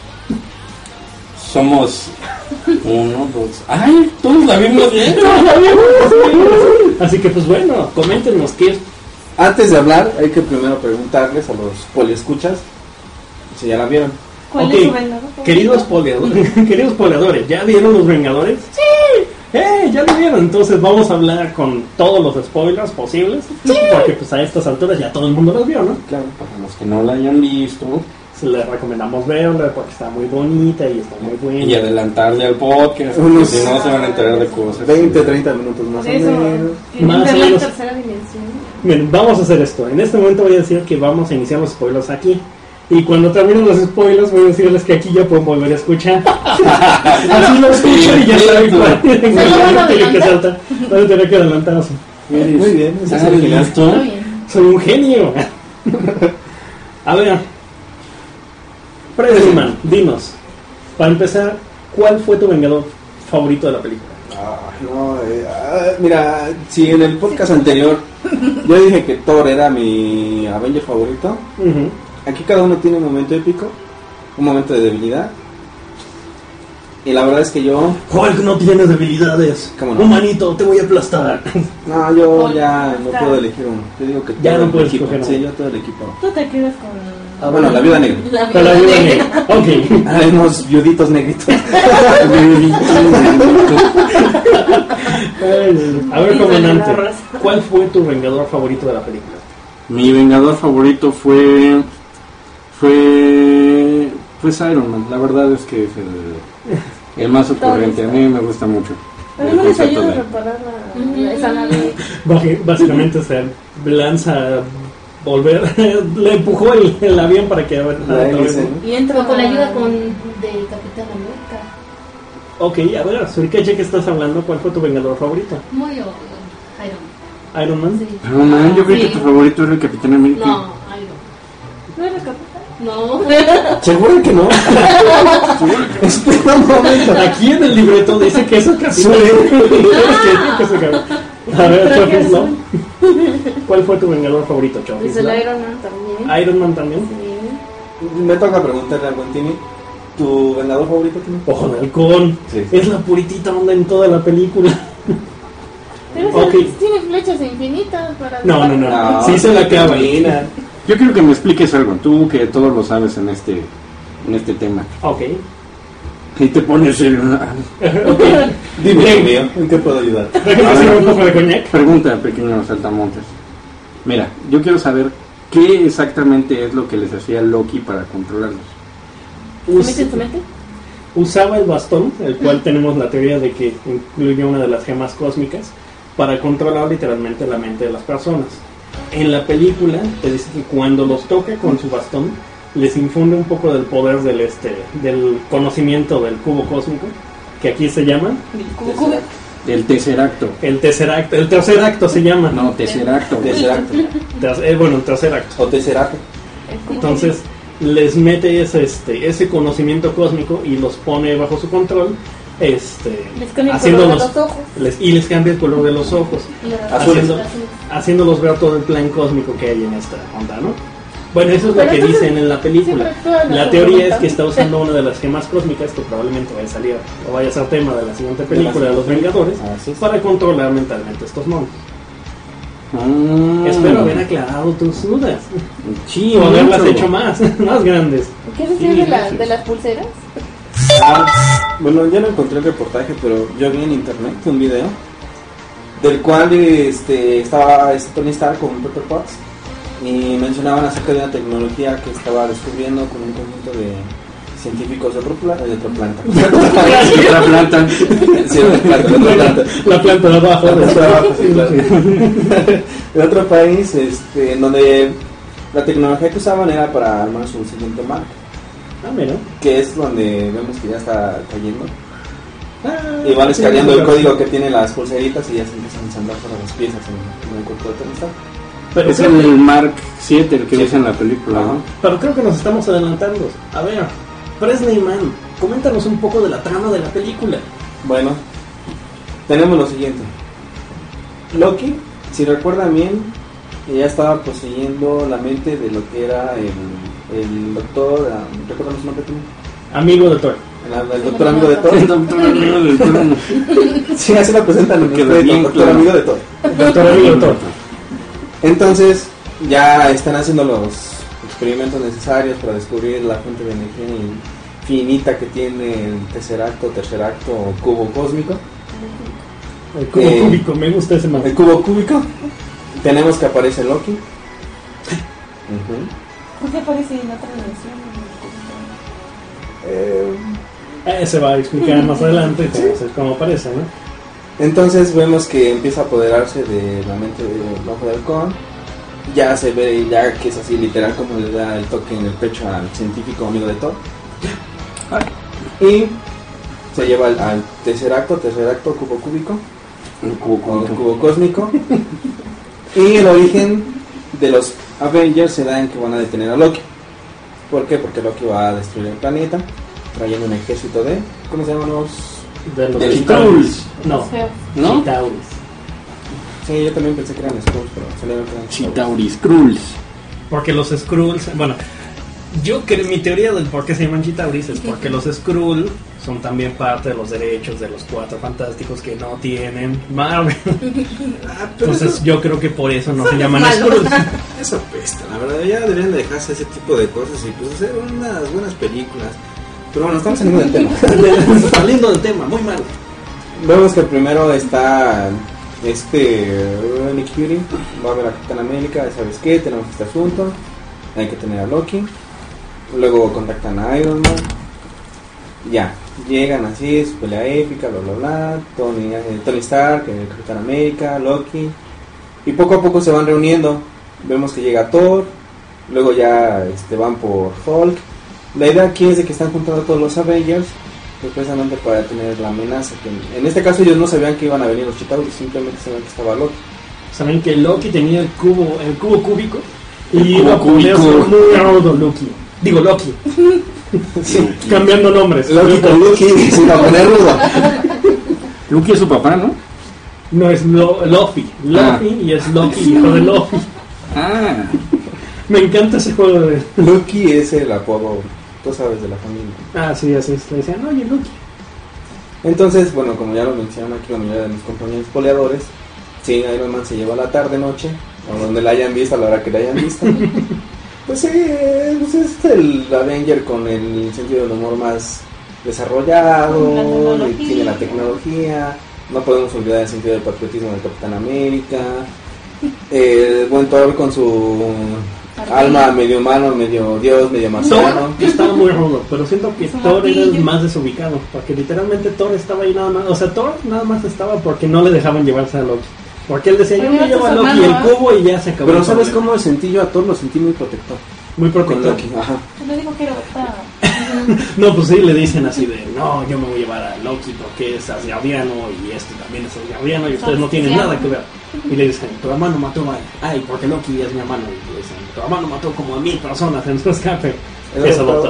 Somos 1, 2. ¡Ay! Todos la vimos bien. Así que pues bueno, coméntenos qué es. Antes de hablar, hay que primero preguntarles a los poliescuchas si ya la vieron. ¿Cuál Ok, es su vengador? queridos poleadores, ¿ya vieron los Vengadores? ¡Sí! Ya lo vieron. Entonces vamos a hablar con todos los spoilers posibles. ¡Sí! Porque pues a estas alturas ya todo el mundo los vio, ¿no? Claro. Para los que no la hayan visto, les recomendamos verla porque está muy bonita y está muy buena. Y adelantarle al podcast, porque si no se van a enterar de cosas. 20, 30 minutos más o Eso, menos. quieren Más ver o la menos. tercera dimensión. Bien, vamos a hacer esto. En este momento voy a decir que vamos a iniciar los spoilers aquí. Y cuando terminen los spoilers voy a decirles que aquí ya pueden volver a escuchar. Así lo escuchan y ya saben cuál tienen que saltar. Van a tener que adelantarse. Muy bien, eso es Ah, original. ¿listo? Está bien. Soy un genio. A ver, Freddyman, dinos, para empezar, ¿cuál fue tu vengador favorito de la película? No, mira, si en el podcast anterior yo dije que Thor era mi Avenger favorito, Ujú. aquí cada uno tiene un momento épico, un momento de debilidad. Y la verdad es que yo, Hulk no tiene debilidades. ¿Cómo no? Humanito, te voy a aplastar. no, yo ya no puedo elegir uno. Yo digo que Ya todo no el puedes equipo. escoger Sí, uno. yo todo el equipo. Tú te quedas con... Bueno, la viuda negra. La Para la vida ayuda negra. Ok. Hay unos viuditos negritos. A ver, Y comandante, de la raza. ¿cuál fue tu vengador favorito de la película? Mi vengador favorito fue Iron Man. La verdad es que es el más ocurrente. A mí me gusta mucho. A mí el no les concepto ayuda a de- reparar esa nave. Básicamente se lanza a volver, le empujó el avión para que... La hélice, ¿no? Y entra O con la ayuda de Capitán América. Ok, a ver, Surikeche, ¿qué estás hablando? ¿Cuál fue tu vengador favorito? Muy Iron ¿Iron Man? Man. Sí. Pero, man, yo creo Sí. que tu favorito era el Capitán América. No, Iron ¿No era capitán? No. ¿Seguro que no? Espera un momento. Aquí en el libreto dice que es el capitán. Que es el capitán. A ver, Chofis, ¿no? ¿Cuál fue tu vengador favorito, Chofis? Pues el Iron Man también. Iron Man también. Sí. Me toca preguntarle al buen Timmy, ¿tu vengador favorito, Timmy? Ojo de halcón. Sí. Es la puritita onda en toda la película. Pero Ok. tiene flechas infinitas para... No. No, Sí se la acaba. termina. Yo quiero que me expliques algo. Tú que todo lo sabes en este tema. Ok. Y te pones el... Ok. Dime, Bien. mío, ¿en qué puedo ayudar? Déjame hacer un poco de coñac. Pregunta, pequeño saltamontes. Mira, yo quiero saber qué exactamente es lo que les hacía Loki para controlarlos. ¿Se mete en su mente? Usaba el bastón, el cual tenemos la teoría de que incluye una de las gemas cósmicas, para controlar literalmente la mente de las personas. En la película te dice que cuando los toca con su bastón, les infunde un poco del poder del conocimiento del cubo cósmico, que aquí se llama El Tesseracto. el tercer acto se llama. No, Tesseracto. Tesseracto. Bueno, el tercer acto. O Tesseracto. Entonces les mete ese conocimiento cósmico y los pone bajo su control, Les cambia el color de los ojos. y les cambia el color de los ojos, Azules. haciéndolos ver todo el plan cósmico que hay en esta onda, ¿no? Bueno, eso es lo Pero que entonces, dicen en la película. siempre todas las La teoría es preguntas. que está usando una de las gemas cósmicas que probablemente vaya a salir o vaya a ser tema de la siguiente película de los Vengadores, Así es. para controlar mentalmente estos monstruos. Mm. Espero haber aclarado tus dudas Sí, o haberlas mucho. hecho más grandes. ¿Qué decir de las pulseras? Bueno, ya no encontré el reportaje, pero yo vi en internet un video del cual estaba Tony Stark con Pepper Potts y mencionaban acerca de una tecnología que estaba descubriendo con un conjunto de científicos de otro planeta. Otra planta. Sí, de otra planta. La planta de abajo. La planta de abajo, sí, claro. De otro país, en donde la tecnología que usaban era para armar su siguiente marca, Ah, mira. que es donde vemos que ya está cayendo. Y van Sí, escaneando el sí, código que tiene las pulseritas y ya se empiezan a ensamblar todas las piezas en el cuerpo de Tony Stark. Pero Es creo, el Mark 7 el que Sí. ves en la película. Ajá. ¿no? pero creo que nos estamos adelantando. A ver, Presley Man, coméntanos un poco de la trama de la película. Bueno, tenemos lo siguiente. Loki, si recuerdan bien, ya estaba poseyendo la mente de lo que era el doctor, ¿recuerdan su nombre también? Amigo de Thor. El doctor amigo de Thor. El doctor amigo del trono. Sí, así lo presentan en el Queda crédito, bien doctor claro. amigo de Thor. Doctor amigo de Thor. Entonces, ya están haciendo los experimentos necesarios para descubrir la fuente de energía infinita que tiene el tercer acto o cubo cósmico. El cubo cúbico, me gusta ese man. El cubo cúbico. Tenemos que aparece Loki. Ujú. ¿Por qué aparece en otra dimensión? Se va a explicar más adelante cómo aparece, ¿no? Entonces vemos que empieza a apoderarse de la mente de Bajo de Halcón. Ya se ve ya que es así literal como le da el toque en el pecho al científico amigo de Thor. Y se lleva al tercer acto cubo cúbico, El cubo el cubo cósmico. Y el origen de los Avengers se da en que van a detener a Loki. ¿Por qué? Porque Loki va a destruir el planeta, trayendo un ejército de... ¿Cómo se llaman los...? De los Skrulls. No, Feos. ¿No? Chitauris. Sí, yo también pensé que eran Skrulls, pero salieron que eran Chitauri Skrulls. Porque los Skrulls, bueno, yo creo, mi teoría del por qué se llaman Chitauris es porque los Skrulls son también parte de los derechos de los Cuatro Fantásticos que no tienen Marvel. Entonces yo creo que por eso no se llaman Skrulls. Eso apesta, la verdad, ya deberían de dejarse ese tipo de cosas y pues hacer unas buenas películas. Pero bueno, estamos saliendo del tema. Saliendo del tema, muy mal. Vemos que primero está Nick Fury, va a ver a Capitán América, ¿sabes qué? Tenemos este asunto, hay que tener a Loki. Luego contactan a Iron Man. Ya, llegan así, su pelea épica, bla bla bla. Tony Stark, el Capitán América, Loki. Y poco a poco se van reuniendo. Vemos que llega Thor. Luego ya van por Hulk. La idea aquí es de que están juntando a todos los Avengers, pues precisamente para tener la amenaza. Que en este caso ellos no sabían que iban a venir los Chitauris, simplemente sabían que estaba Loki. Saben que Loki tenía el cubo cúbico y El iba a cubo ponerse cúbico. muy rudo Loki. Digo Loki. Sí. Cambiando nombres. Loki con Loki se iba a poner rudo. Loki es su papá, ¿no? No es Luffy. Y es Loki, hijo de Luffy. Ah, Me encanta ese juego de... Loki es el apodo, tú sabes, de la familia. Ah, sí, así es. Le decían, oye, Loki. Entonces, bueno, como ya lo mencionan aquí la mayoría de mis compañeros poleadores, sí, Iron Man se lleva la tarde-noche, o donde la hayan visto, a la hora que la hayan visto. Pues sí, pues es el Avenger con el sentido del humor más desarrollado, y tiene la tecnología. No podemos olvidar el sentido del patriotismo del Capitán América. El buen Thor con su alma medio humano, medio dios, medio marciano. Thor estaba muy rudo, pero siento que Su Thor era el martillo. más desubicado, porque literalmente Thor estaba ahí nada más, o sea, Thor nada más estaba porque no le dejaban llevarse a Loki, porque él decía, yo me llevo a Loki el cubo y ya se acabó. Pero el ¿sabes problema. cómo sentí yo a Thor? Lo sentí muy protector. Muy Con protector. Loki, ajá. Yo le digo que era octava. No, pues sí, le dicen así de, no, yo me voy a llevar a Loki porque es asgardiano y este también es asgardiano y ustedes no tienen nada que ver. Y le dicen, tu hermano mató a... Ay, porque Loki es mi hermano. Y le dicen, tu hermano mató como a 1000 personas en su escape. Eso, doctor.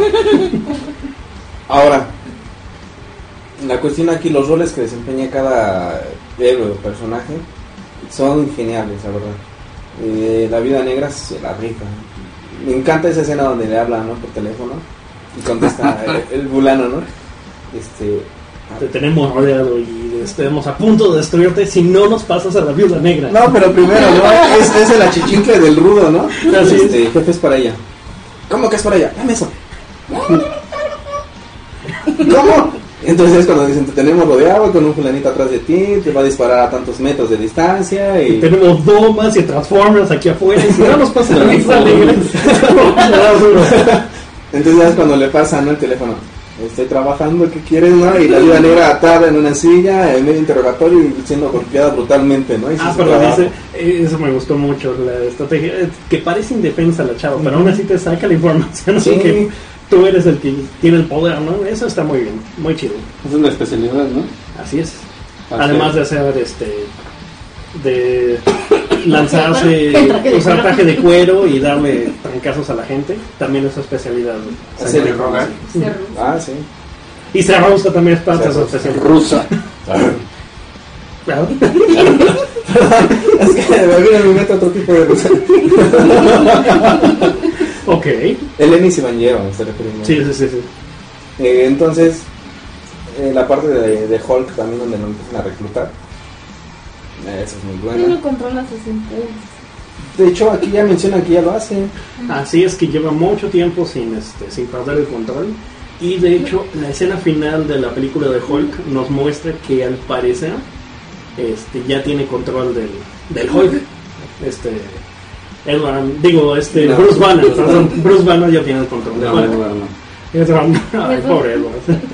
Ahora, la cuestión aquí, los roles que desempeña cada héroe o personaje son geniales, la verdad. La Viuda Negra se la rifa. Me encanta esa escena donde le habla, ¿no?, por teléfono y contesta el fulano, ¿no? Te tenemos rodeado y estemos a punto de destruirte si no nos pasas a la Viuda Negra. No, pero primero, ¿no? Es el achichincle del rudo, ¿no? Así es. Jefe, es para ella. ¿Cómo que es para ella? Dame eso. ¿Cómo? Entonces es cuando dicen, te tenemos rodeado con un fulanito atrás de ti, te va a disparar a tantos metros de distancia y... Tenemos domas y transformers aquí afuera y si no nos pasas a la Viuda Negra. Entonces ya es cuando le pasa, ¿no?, el teléfono. Estoy trabajando, ¿qué quieres, no? Y la Viuda Negra atada en una silla, en medio interrogatorio y siendo golpeada brutalmente, ¿no? Y Ah, su pero trabajo. dice, eso me gustó mucho, la estrategia, que parece indefensa la chava, pero aún así te saca la información, Sí. así que tú eres el que tiene el poder, ¿no? Eso está muy bien, muy chido. es una especialidad, ¿no? Así es. Así Además de hacer de lanzarse, usar traje de cuero y darle trancazos a la gente, también es su especialidad. Hacer de rogar. Ah, sí. Y se arroza también es parte de su Se arroza. especialidad. Rusa. Claro. Es que me viene a mi mente otro tipo de rusa. Ok. Eleni Sibanjero, me estoy refiriendo. Sí. Entonces, la parte de Hulk también, donde lo empiezan a reclutar. Eso es muy Él bueno. no controla sus impulsos. De hecho, aquí ya mencionan que ya lo hace. Así es que lleva mucho tiempo sin perder el control. Y de hecho, la escena final de la película de Hulk nos muestra que al parecer ya tiene control del Hulk. Edward, digo, No. Bruce Banner, perdón, Bruce Banner ya tiene el control de No, Hulk. no. Edward, ay, pobre Edward.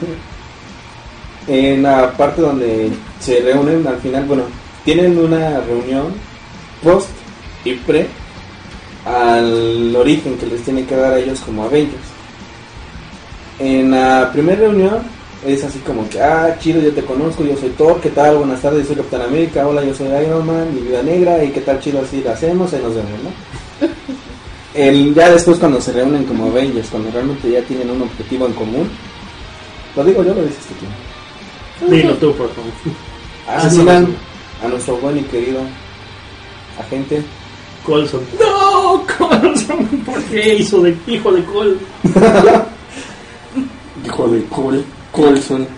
En la parte donde se reúnen al final, bueno, tienen una reunión post y pre al origen que les tiene que dar a ellos como Avengers. En la primera reunión es así como que, chido, yo te conozco, yo soy Thor, ¿qué tal? Buenas tardes, yo soy Capitán América, hola, yo soy Iron Man, mi vida negra, y qué tal, chido, así lo hacemos, ahí nos vemos, ¿no? Ya después cuando se reúnen como Avengers, cuando realmente ya tienen un objetivo en común, lo digo yo, lo dices tú. Dilo tú, por favor. Asesinan a nuestro buen y querido agente Coulson. ¡No! Coulson, ¿por qué hijo de Cole? Hijo de Coulson.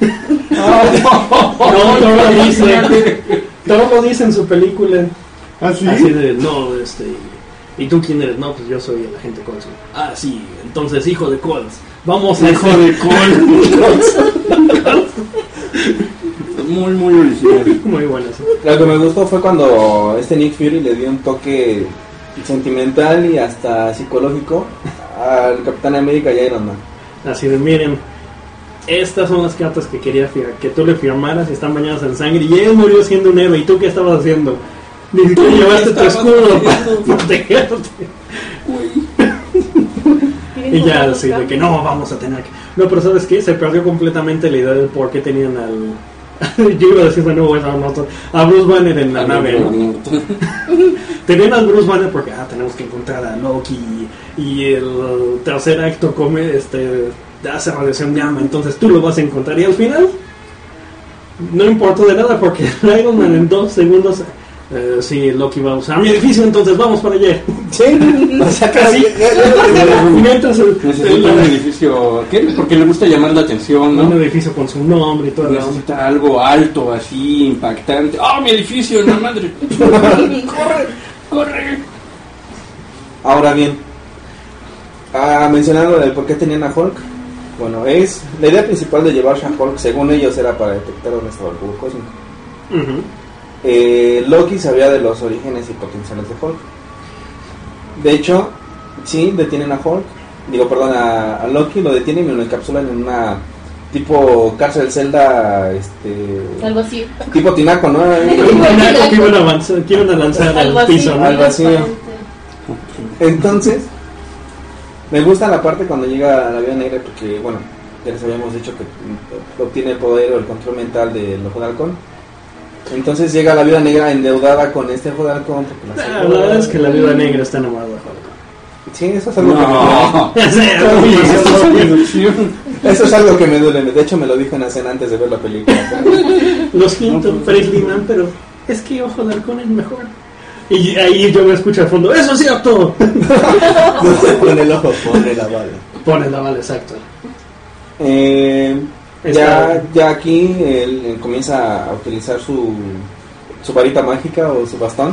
No lo dice. Todo lo dice en su película. ¿Ah, sí? Así de, no, ¿y tú quién eres? No, pues yo soy el agente Coulson. Ah, sí, entonces hijo de Coles. Vamos a Hijo de Coulson. Muy, muy original. Muy bueno, sí. Lo que me gustó fue cuando Nick Fury le dio un toque sentimental y hasta psicológico al Capitán América y Iron Man. Así de, miren, estas son las cartas que quería que tú le firmaras y están bañadas en sangre y él murió siendo un héroe. ¿Y tú qué estabas haciendo? Ni siquiera llevaste tu escudo para protegerte. Y ya así de que no, vamos a tener que... No, pero ¿sabes qué? Se perdió completamente la idea de por qué tenían al... Yo iba a decir de nuevo a Bruce Banner en la nave, ¿no? Tenían al Bruce Banner porque tenemos que encontrar a Loki y el tercer acto hace radiación gamma, entonces tú lo vas a encontrar y al final no importó de nada porque Iron Man en 2 segundos sí, Loki va a usar mi edificio, entonces vamos para allá. Sí, o sea, casi. Mientras Necesita un edificio, ¿qué? Porque le gusta llamar la atención, ¿no? un edificio con su nombre y todo. Necesita algo alto, así, impactante. ¡Ah, mi edificio, la madre! ¡Corre! Ahora bien, mencionando el por qué tenían a Hulk, bueno, es la idea principal de llevarse a Hulk, según ellos, era para detectar dónde estaba el cubo cósmico. Loki sabía de los orígenes y potenciales de Hulk. De hecho, sí, detienen a Hulk, a Loki, lo detienen y lo encapsulan en una tipo cárcel celda, Algo así. tipo tinaco, ¿no? que iban a lanzar Algo al así, piso, ¿no? algo así. Entonces, me gusta la parte cuando llega a la vida negra porque, bueno, ya les habíamos dicho que obtiene el poder o el control mental del ojo de halcón. Entonces llega la Viuda Negra endeudada con este ojo de halcón. La verdad es que la Viuda Negra está enamorada de Hulk. Sí, eso es algo No. eso es algo que me duele. De hecho, me lo dijo en la cena antes de ver la película. Lo siento, Presley Man, pero es que Ojo de Halcón es mejor. Y ahí yo me escucho al fondo, ¡eso es cierto! Con el ojo, pone la bala. Pone la bala, exacto. Ya aquí él comienza a utilizar su varita mágica o su bastón.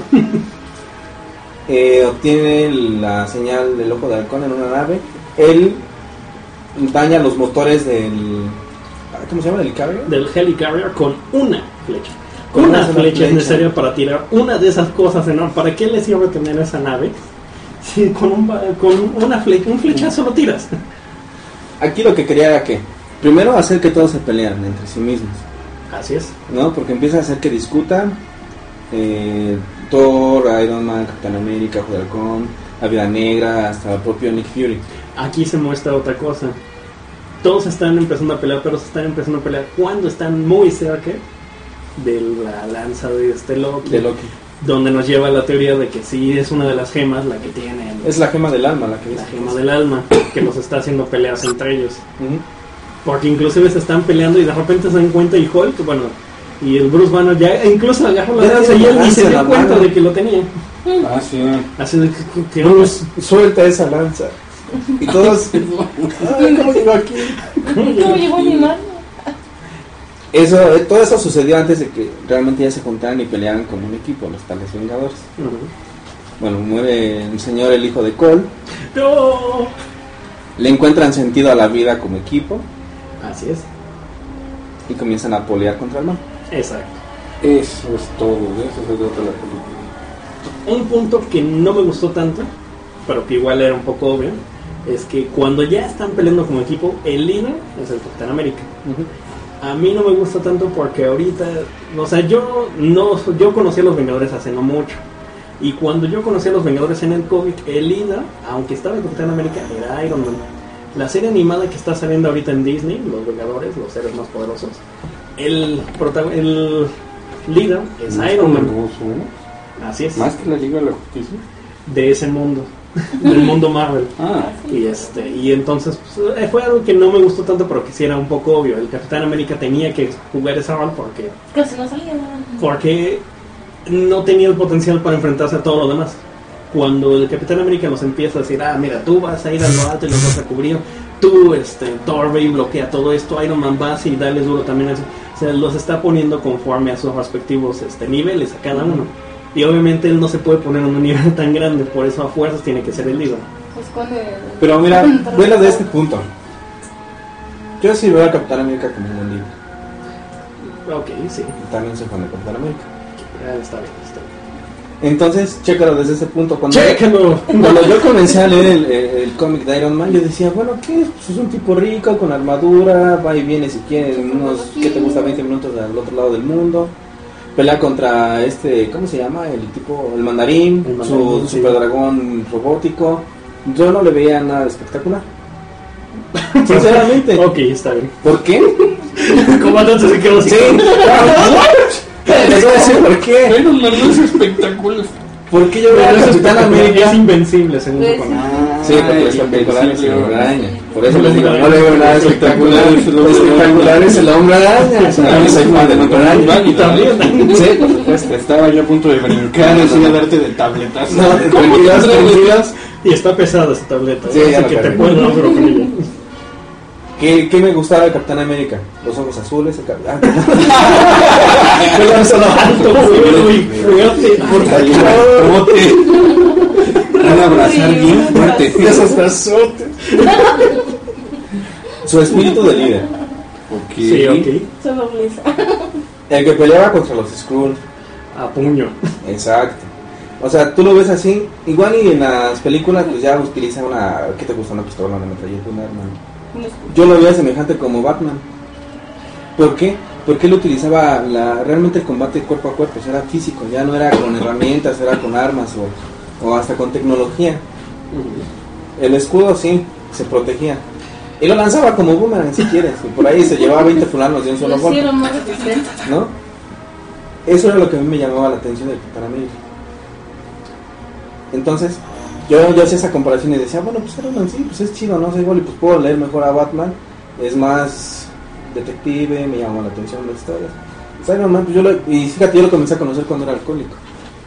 Obtiene la señal del ojo de halcón en una nave. Él daña los motores del... ¿Cómo se llama? ¿Del Carrier? Del Helicarrier con una flecha. Con una flecha es necesaria para tirar una de esas cosas enormes. ¿Para qué le sirve tener esa nave? Si con una flecha, un flechazo lo tiras. Aquí lo que quería era que primero hacer que todos se pelearan entre sí mismos. Así es. ¿No? Porque empieza a hacer que discutan Thor, Iron Man, Capitán América, Ojo de Halcón, la Viuda Negra, hasta el propio Nick Fury. Aquí se muestra otra cosa. Todos están empezando a pelear, pero se están empezando a pelear cuando están muy cerca de la lanza de Loki. De Loki. Donde nos lleva la teoría de que sí es una de las gemas la que tiene. Es la gema del alma la que dice. La gema del alma, que los está haciendo peleas entre ellos. Uh-huh. Porque inclusive se están peleando y de repente se dan cuenta y Hulk, y el Bruce Banner ya incluso agarró la lanza y él ni se dio cuenta de que lo tenía. Ah, sí. Así de que Bruce suelta esa lanza. Y todos... Ay, ¿cómo llegó aquí? ¿Cómo llegó mi mano? Todo eso sucedió antes de que realmente ya se juntaran y pelearan como un equipo, los tales Vengadores. Bueno, muere el señor, el hijo de Cole. ¡No! Le encuentran sentido a la vida como equipo. Así es. Y comienzan a pelear contra el mal. Exacto. Eso es todo, eso se trata la película. Un punto que no me gustó tanto, pero que igual era un poco obvio, es que cuando ya están peleando como equipo, el líder es el Capitán América. A mí no me gusta tanto porque ahorita, o sea, yo conocí a los Vengadores hace no mucho. Y cuando yo conocí a los Vengadores en el cómic, el líder, aunque estaba en Capitán América, era Iron Man. La serie animada que está saliendo ahorita en Disney, Los Vengadores, los seres más poderosos, el líder es Iron Man. Así es. Más que la Liga de la Justicia. De ese mundo, del mundo Marvel. Y entonces pues, fue algo que no me gustó tanto, pero que sí era un poco obvio. El Capitán América tenía que jugar esa rol porque no salía nada. Porque no tenía el potencial para enfrentarse a todo lo demás. Cuando el Capitán América nos empieza a decir, mira, tú vas a ir a lo alto y los vas a cubrir, tú, Thor ve y bloquea todo esto, Iron Man vas y dale duro también a eso. O sea, los está poniendo conforme a sus respectivos niveles a cada uno. Y obviamente él no se puede poner en un nivel tan grande, por eso a fuerzas tiene que ser el líder. Pero mira, velo de este punto. Yo sí veo a Capitán América como un líder. Ok, sí. También soy fan de Capitán América. Está bien. Entonces, chécalo desde ese punto. Cuando yo comencé a leer el cómic de Iron Man, yo decía, bueno, ¿qué es? Pues es un tipo rico, con armadura, va y viene si quiere, ¿qué te gusta? 20 minutos al otro lado del mundo. Pelea contra ¿cómo se llama? El mandarín, su super dragón robótico. Yo no le veía nada espectacular. Sinceramente. Ok, está bien. ¿Por qué? ¿Cómo entonces se quedó así? Les voy a decir por qué. Pero no es espectacular. ¿Por qué yo veo a Capitán América? Es invencible, según su Sí, porque es espectacular es el Hombre Araña. Por eso les digo, no le veo nada espectacular. Lo espectacular es el Hombre Araña. También soy fan del Hombre Araña. Y también. Sí, por supuesto. Estaba yo a punto de brincar y a darte de tabletas. No, tranquilas. Y está pesada esa tableta. Sí, así que te puedes dar duro con ella. ¿Qué me gustaba de Capitán América? Los ojos azules, el cabello. Pero solo alto, muy fuerte. Por favor. Van a abrazar bien fuerte. Esos brazotes. Su espíritu de líder. Sí, ok. Solo Blisa. El que peleaba contra los Skrull. A puño. Exacto. O sea, tú lo ves así. Igual y en las películas, pues ya utiliza una. ¿Qué te gusta? Una pistola, una metralleta, un arma. Yo lo veía semejante como Batman. ¿Por qué? Porque él utilizaba realmente el combate cuerpo a cuerpo, o sea, era físico, ya no era con herramientas, era con armas o hasta con tecnología. El escudo sí, se protegía. Y lo lanzaba como boomerang si quieres, y por ahí se llevaba 20 fulanos de un solo golpe. ¿No? Eso era lo que a mí me llamaba la atención del Capitán América. Entonces, yo hacía esa comparación y decía, bueno, pues Iron Man sí, pues es chido, ¿no? O sea, igual y pues puedo leer mejor a Batman, es más detective, me llamó la atención las historias. Pues Iron Man, pues y fíjate, yo lo comencé a conocer cuando era alcohólico.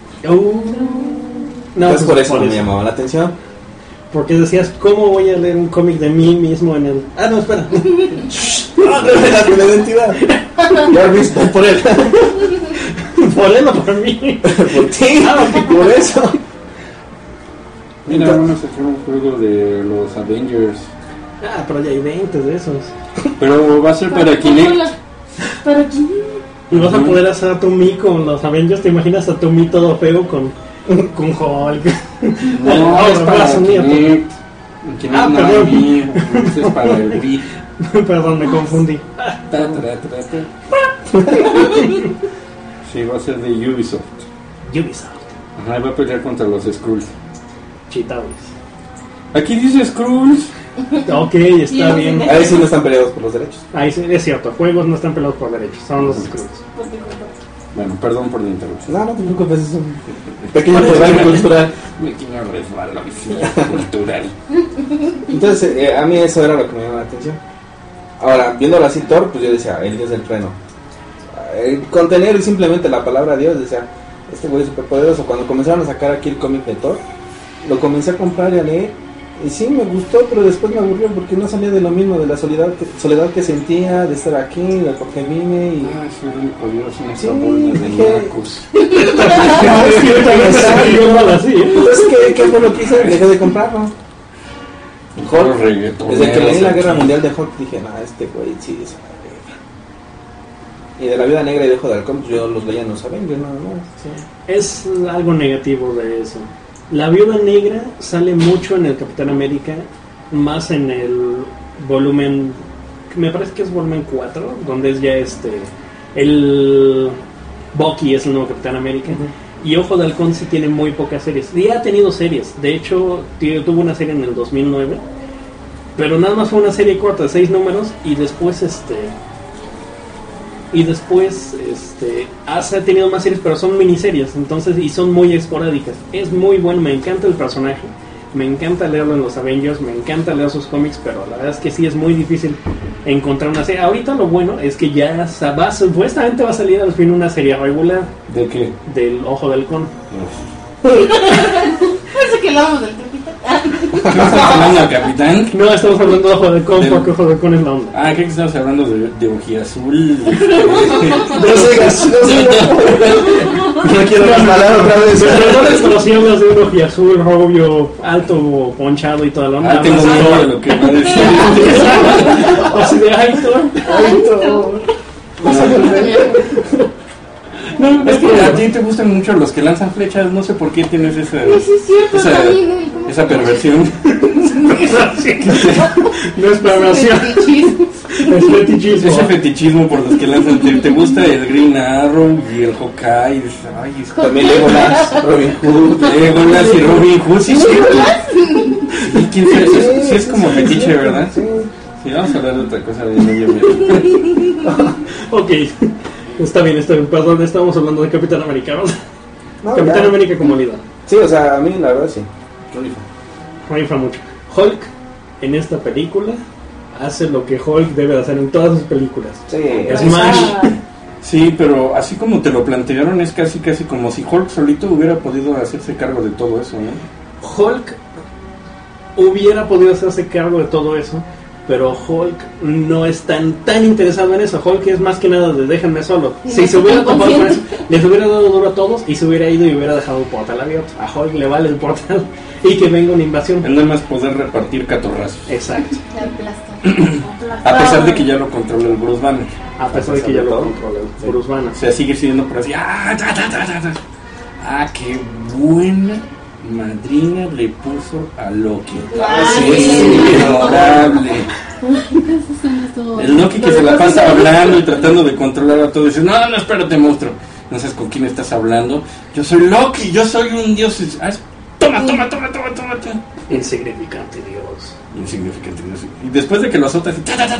No, pues por eso me llamaba la atención. Porque decías, ¿cómo voy a leer un cómic de mí mismo en el... no, espera. No, la identidad. Ya has visto, por él. ¿Por él o por mí? Por ti, por eso. Mira, vamos a hacer un juego de los Avengers. Pero ya hay 20 de esos. Pero va a ser para Kinect. ¿Para quién? Y vas a poder hacer a tu Mii con los Avengers. ¿Te imaginas a tu Mii todo feo con Hulk? No, es para Kinect. Kinect no perdón. es mío, es para el Wii. Perdón, me confundí. Sí, va a ser de Ubisoft. Ubisoft. Ajá, va a pelear contra los Skrulls. Chitables. Aquí dice Skrulls. Ok, está bien. Ahí sí no están peleados por los derechos. Ahí sí, es cierto, juegos no están peleados por derechos, son los Skrulls. Bueno, perdón por la interrupción. No te preocupes, es un pequeño programa cultural. Pequeño resbalo cultural. Entonces, a mí eso era lo que me llamaba la atención. Ahora, viéndolo así, Thor, pues yo decía, el dios del trueno. Con tener simplemente la palabra Dios, decía, este güey es súper poderoso. Cuando comenzaron a sacar aquí el cómic de Thor, lo comencé a comprar y a leer. Y sí, me gustó, pero después me aburrió porque no salía de lo mismo, de la soledad que sentía, de estar aquí, de por qué vine. Y... soy el único dios en esta Sí, bolsa de dije- nacos. Entonces, ¿qué fue lo que hice? Dejé de comprarlo. Hulk, desde que leí la Guerra Mundial de Hulk, dije, no, este güey sí es una Y de la Viuda Negra y de Ojo de Halcón, pues yo los leía en los Avengers, nada más. Sí. Es algo negativo de eso. La Viuda Negra sale mucho en el Capitán América, más en el volumen, me parece que es volumen 4, donde es ya el Bucky es el nuevo Capitán América. Y Ojo de Halcón sí tiene muy pocas series. Y ha tenido series. De hecho, tuvo una serie en el 2009. Pero nada más fue una serie corta de 6 números. Y después ha tenido más series, pero son miniseries. Entonces, y son muy esporádicas. Es muy bueno, me encanta el personaje. Me encanta leerlo en los Avengers. Me encanta leer sus cómics. Pero la verdad es que sí es muy difícil encontrar una serie. Ahorita lo bueno es que ya supuestamente va a salir al fin una serie regular. ¿De qué? Del Ojo del Halcón. Parece que hablamos del Capitán. ¿Estás hablando del Capitán? No, estamos hablando de Ojo del Halcón porque Ojo del Halcón es la onda. Ah, creo que estamos hablando de Ojiazul. No quiero hablar otra vez. Pero no les conocíamos de un ojiazul, rubio, alto, ponchado y toda la onda. Ah, tengo miedo de lo que va a decir. Así de Aitor. No, es que a ti te gustan mucho los que lanzan flechas, no sé por qué tienes Sí, es cierto, también, ¿cómo esa perversión. No es perversión, es fetichismo. Ese fetichismo por los que lanzan. ¿Te gusta el Green Arrow y el Hawkeye? Y dices, ay, también Legolas, Robin Hood. Legolas y Robin Hood, sí, y quién sabe, sí es como fetiche, ¿verdad? Sí, vamos a hablar de otra cosa de medio. Ok. Está bien, perdón, estábamos hablando de Capitán América, ¿no? Capitán América como líder. Sí, o sea, a mí la verdad sí. Rifa mucho. Hulk, en esta película, hace lo que Hulk debe de hacer en todas sus películas. Sí. Smash. Sí, pero así como te lo plantearon, es casi como si Hulk solito hubiera podido hacerse cargo de todo eso, ¿no? Hulk hubiera podido hacerse cargo de todo eso, pero Hulk no es tan interesado en eso. Hulk es más que nada de déjenme solo. Si se hubiera topado con eso, les hubiera dado duro a todos y se hubiera ido y hubiera dejado el portal abierto. A Hulk le vale el portal y que venga una invasión. Es nada más poder repartir catorrazos. Exacto. A pesar de que ya lo controla el Bruce Banner. A pesar de que ya lo controla el Bruce Banner. O sea, sigue siendo por así. Qué buena madrina le puso a Loki. Adorable. El Loki que se la pasa hablando y tratando de controlar a todo. Dice, no, espérate, monstruo. No sabes con quién estás hablando. Yo soy Loki, yo soy un dios. Toma. Insignificante dios. Y después de que lo azota,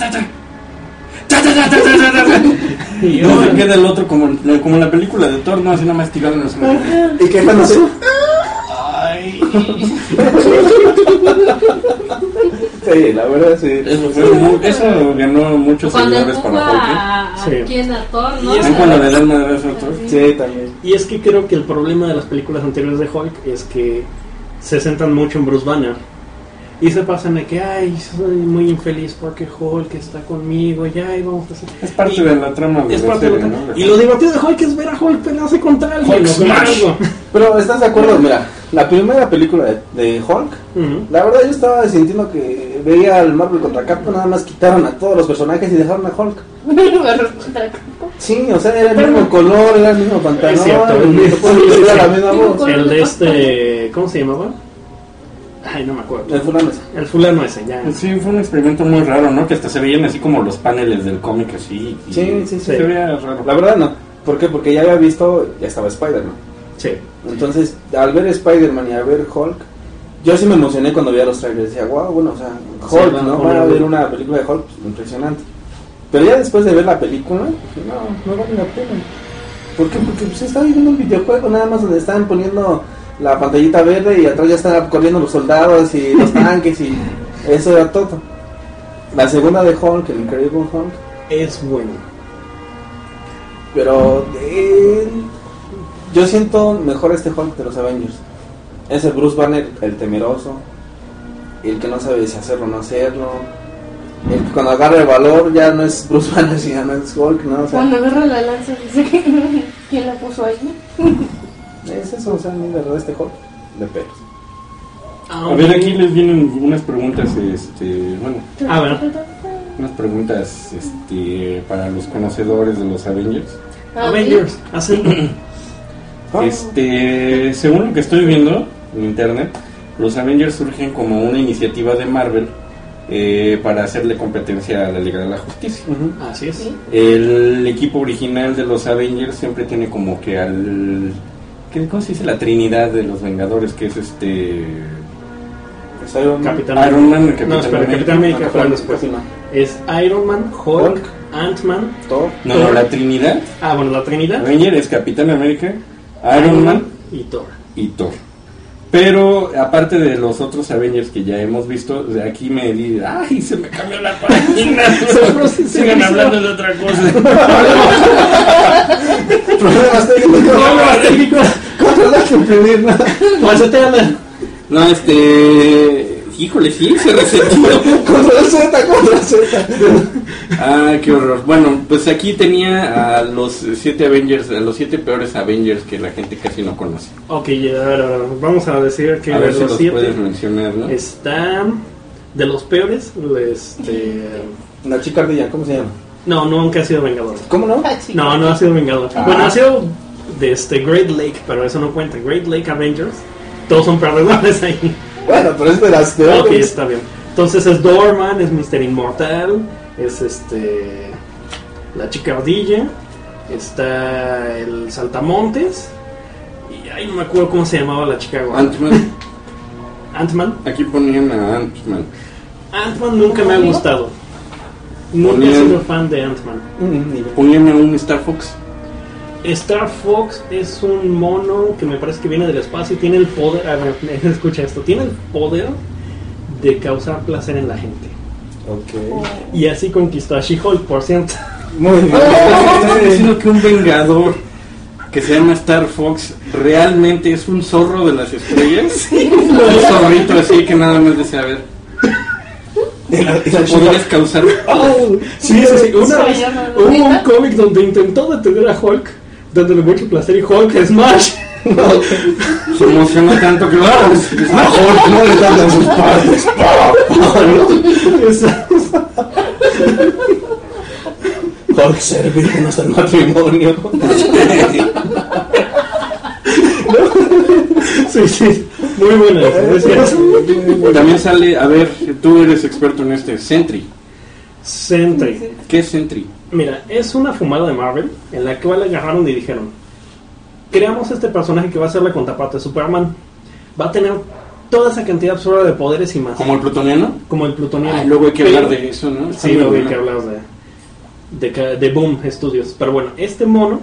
y no se queda el otro como en la película de Thor, no, así nada más tirado en los manos. ¿Y qué pasa? Ay. Sí, la verdad sí. Eso ganó muchos seguidores para Hulk. Sí. ¿Quién a Thor, no? ¿Es cuando le dan madrazo a Thor? Sí, también. Y es que creo que el problema de las películas anteriores de Hulk es que se centran mucho en Bruce Banner. Y se pasan de que, ay, soy muy infeliz porque Hulk está conmigo, ya, y vamos a hacer... Es parte de la trama de la serie, ¿no? Y lo divertido de Hulk es ver a Hulk pelearse contra alguien. Hulk Smash. Pero, ¿estás de acuerdo? Mira, la primera película de Hulk, la verdad yo estaba sintiendo que veía al Marvel contra Capcom, nada más quitaron a todos los personajes y dejaron a Hulk. Sí, o sea, era el mismo color, era el mismo pantalón, Es cierto, era la misma voz. El de ¿cómo se llamaba? Ay, no me acuerdo. El fulano ese, ya. Sí, fue un experimento muy raro, ¿no? Que hasta se veían así como los paneles del cómic así. Sí. Se veía raro. La verdad no. ¿Por qué? Porque ya había visto, ya estaba Spider-Man. Sí. Entonces, al ver Spider-Man y al ver Hulk, yo sí me emocioné cuando veía los trailers. Decía, wow, bueno, o sea, Hulk, sí, ¿no? Van a ver una película de Hulk, pues, impresionante. Pero ya después de ver la película, no vale la pena. ¿Por qué? Porque pues estaba viendo un videojuego nada más donde estaban poniendo la pantallita verde y atrás ya estaban corriendo los soldados y los tanques y eso era todo. La segunda de Hulk, el Incredible Hulk, es bueno. Pero yo siento mejor este Hulk de los Avengers. Es el Bruce Banner, el temeroso, el que no sabe si hacerlo o no hacerlo, el que cuando agarra el valor ya no es Bruce Banner, sino no es Hulk, ¿no? O sea, cuando agarra la lanza dice que quién la puso ahí. Es eso, o sea, ni de verdad este Hulk de pelos. A ver, aquí les vienen unas preguntas, bueno. A ver. unas preguntas para los conocedores de los Avengers. Avengers, hacen... Según lo que estoy viendo en internet, los Avengers surgen como una iniciativa de Marvel para hacerle competencia a la Liga de la Justicia. Así es. El equipo original de los Avengers siempre tiene como que ¿cómo se dice? La trinidad de los Vengadores, que es Capitán Iron Man, Capitán América fue después. Es Iron Man, Hulk, Ant-Man, Thor. No, la trinidad. Bueno, la Trinidad. Avenger es Capitán América, Iron Man y Thor. Pero aparte de los otros Avengers que ya hemos visto, aquí me di, ¡ay! Se me cambió la página. Sigan hablando de otra cosa. Problemas técnicos. Controlar que imprimir, ¿no? No, híjole, sí, se resetó. Control Z. Qué horror. Bueno, pues aquí tenía a los 7 Avengers, a los 7 peores Avengers que la gente casi no conoce. Ok, ahora vamos a decir que a de ver si los los 7 puedes mencionar, ¿no? está de los peores, La chica ardilla, ¿cómo se llama? No, nunca ha sido Vengador. ¿Cómo no? No ha sido Vengador. Bueno, ha sido de Great Lake, pero eso no cuenta. Great Lake Avengers, todos son perdedores ahí. Bueno, pero es de las peores. Ok, está bien. Entonces es Doorman, es Mr. Inmortal, es la chica ardilla, está el saltamontes y ay, no me acuerdo cómo se llamaba la chica gorda. Ant-Man. Aquí ponían a Ant-Man. Ant-Man nunca me ha gustado. Nunca he sido fan de Ant-Man. Ponían a un Star Fox. Star Fox es un mono que me parece que viene del espacio y tiene el poder, escucha esto, tiene el poder de causar placer en la gente. Ok. Y así conquistó a She-Hulk, por cierto. Muy bien. ¿Estás diciendo que un Vengador que se llama Star Fox realmente es un zorro de las estrellas? Sí. Un zorrito así que nada más desea ver. ¿Podrías causar? Sí. Una vez hubo un cómic donde intentó detener a Hulk, dándole mucho placer y Hulk Smash. Se emocionó tanto que Hulk no le dan sus partes. Hulk servir hasta el matrimonio. Sí, muy buena. También sale, a ver, tú eres experto en Sentry. ¿Qué es Sentry? Mira, es una fumada de Marvel en la cual agarraron y dijeron: creamos este personaje que va a ser la contraparte de Superman. Va a tener toda esa cantidad absurda de poderes y más. ¿Como el plutoniano? Como el plutoniano. Luego hay que hablar de eso, ¿no? Sí, luego hay que hablar de Boom Studios. Pero bueno, este mono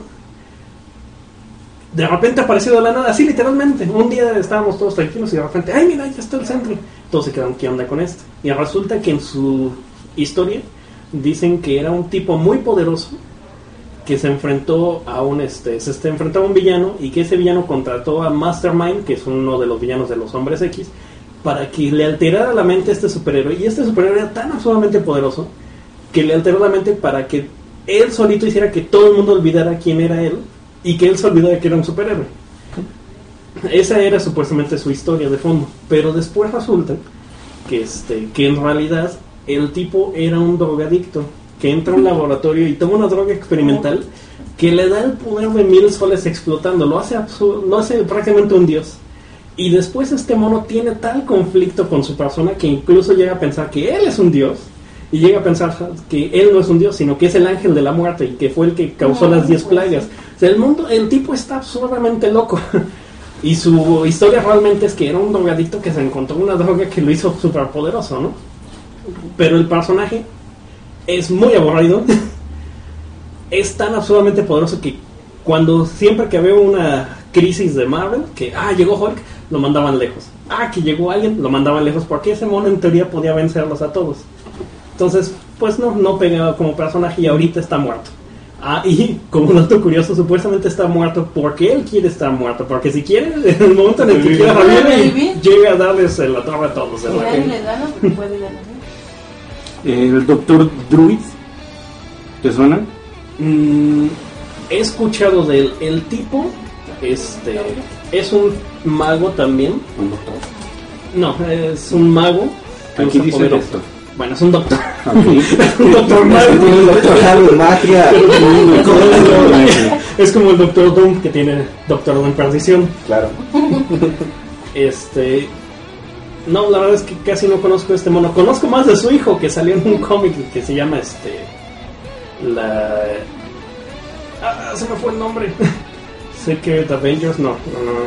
de repente apareció de la nada, así literalmente. Un día estábamos todos tranquilos y de repente, ¡ay, mira, ya está el Sentry! Todos se quedaron, ¿qué onda con esto? Y resulta que en su historia dicen que era un tipo muy poderoso que se enfrentó a un enfrentó a un villano, y que ese villano contrató a Mastermind, que es uno de los villanos de los Hombres X, para que le alterara la mente a este superhéroe. Y este superhéroe era tan absolutamente poderoso que le alteró la mente para que él solito hiciera que todo el mundo olvidara quién era él y que él se olvidara que era un superhéroe. Esa era supuestamente su historia de fondo, pero después resulta que en realidad el tipo era un drogadicto que entra a un laboratorio y toma una droga experimental que le da el poder de 1000 soles explotando, lo hace prácticamente un dios. Y después este mono tiene tal conflicto con su persona que incluso llega a pensar que él es un dios, y llega a pensar que él no es un dios, sino que es el ángel de la muerte y que fue el que causó las 10 plagas. O sea, el tipo está absurdamente loco. Y su historia realmente es que era un drogadicto que se encontró una droga que lo hizo súper poderoso, ¿no? Pero el personaje es muy aburrido. Es tan absurdamente poderoso que siempre que veo una crisis de Marvel, que llegó Hulk, lo mandaban lejos. Que llegó alguien, lo mandaban lejos, porque ese mono en teoría podía vencerlos a todos. Entonces, pues no pegaba como personaje, y ahorita está muerto. Y como un dato curioso, supuestamente está muerto porque él quiere estar muerto, porque si quiere, en el momento en el que quiera revivir, llega a darles la torre a todos. El Doctor Druid, ¿te suena? He escuchado de él. El tipo es un mago también. ¿Un doctor? No, es un mago. Aquí dice doctor. Bueno, es un doctor. Ok. Un doctor mágico. Un doctor Harold Magia. Es como el Doctor Doom que tiene Doctor Doom Perdición. Claro. No, la verdad es que casi no conozco este mono. Conozco más de su hijo que salió en un cómic que se llama se me fue el nombre. Secret Avengers, no.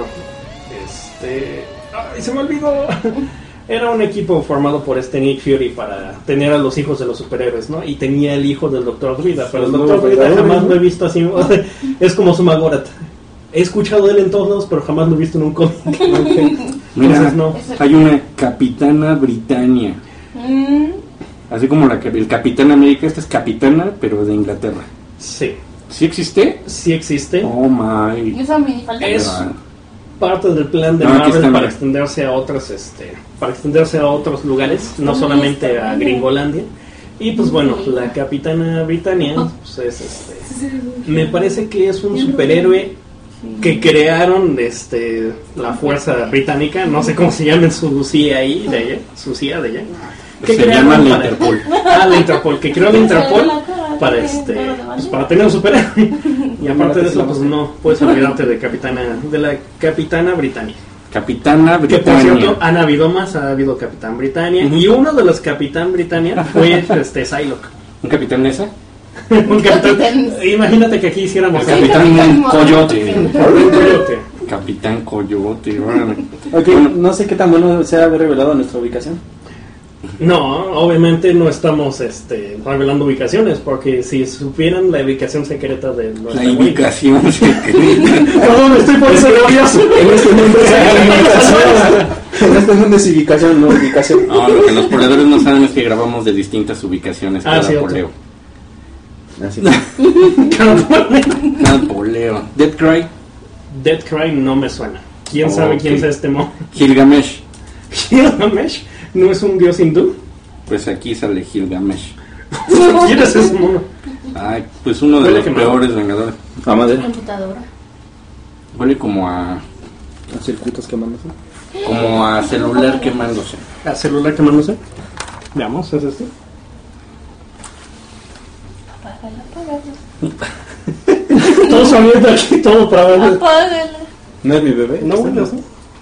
Ay, se me olvidó. Era un equipo formado por Nick Fury para tener a los hijos de los superhéroes, ¿no? Y tenía el hijo del Doctor Druida, pero el Doctor Druida jamás lo he visto así. Es como Sumagorat. He escuchado de él en todos lados, pero jamás lo he visto en un cómic. Mira, Entonces, no. hay una Capitana Britannia. Así como el Capitán América, esta es Capitana, pero de Inglaterra. Sí. ¿Sí existe? Sí existe. Oh my. Yo soy minifalda. Es parte del plan de No, aquí Marvel está, para mira. extenderse a otros lugares, no solamente a Gringolandia. Y pues bueno, la Capitana Britannia pues es me parece que es un superhéroe que crearon la fuerza británica, no sé cómo se llama su CIA de ella, de ella. Se llama la Interpol. La Interpol, que creó la Interpol para pues para tener un superhéroe. Y aparte de eso, pues no puedes olvidarte de la Capitana Britannia. Capitana Que por cierto, Britannia. han habido más, ha habido Capitán Britannia. Y uno de los Capitán Britannia fue Psylocke. ¿Un capitán esa? Un capitán, imagínate que aquí hiciéramos Capitán Coyote. Coyote. Capitán Coyote. Órale. Ok, Bueno, no sé qué tan bueno se ha revelado nuestra ubicación. No, obviamente no estamos revelando ubicaciones, porque si supieran la ubicación secreta de nuestra la ubicación secreta. Perdón, estoy por eso nervioso. En este mundo en este mundo es ubicación, no ubicación. No, lo que los poleadores no saben es que grabamos de distintas ubicaciones cada cierto. poleo. Así. Cada poleo. Dead Cry. Dead Cry no me suena. ¿Quién sabe Ok. quién es este mono? Gilgamesh. Gilgamesh no es un dios hindú. Pues aquí sale Gilgamesh. ¿Quién es ese mono? Ay, pues uno de Huele los quemado. peores vengadores. A madera. Computadora. Huele como a Los circuitos quemándose. celular quemándose. ¿A celular quemándose? Veamos, ¿es este? Todo sonido aquí, todo para ver. Apágala. ¿No es mi bebé? No huele así.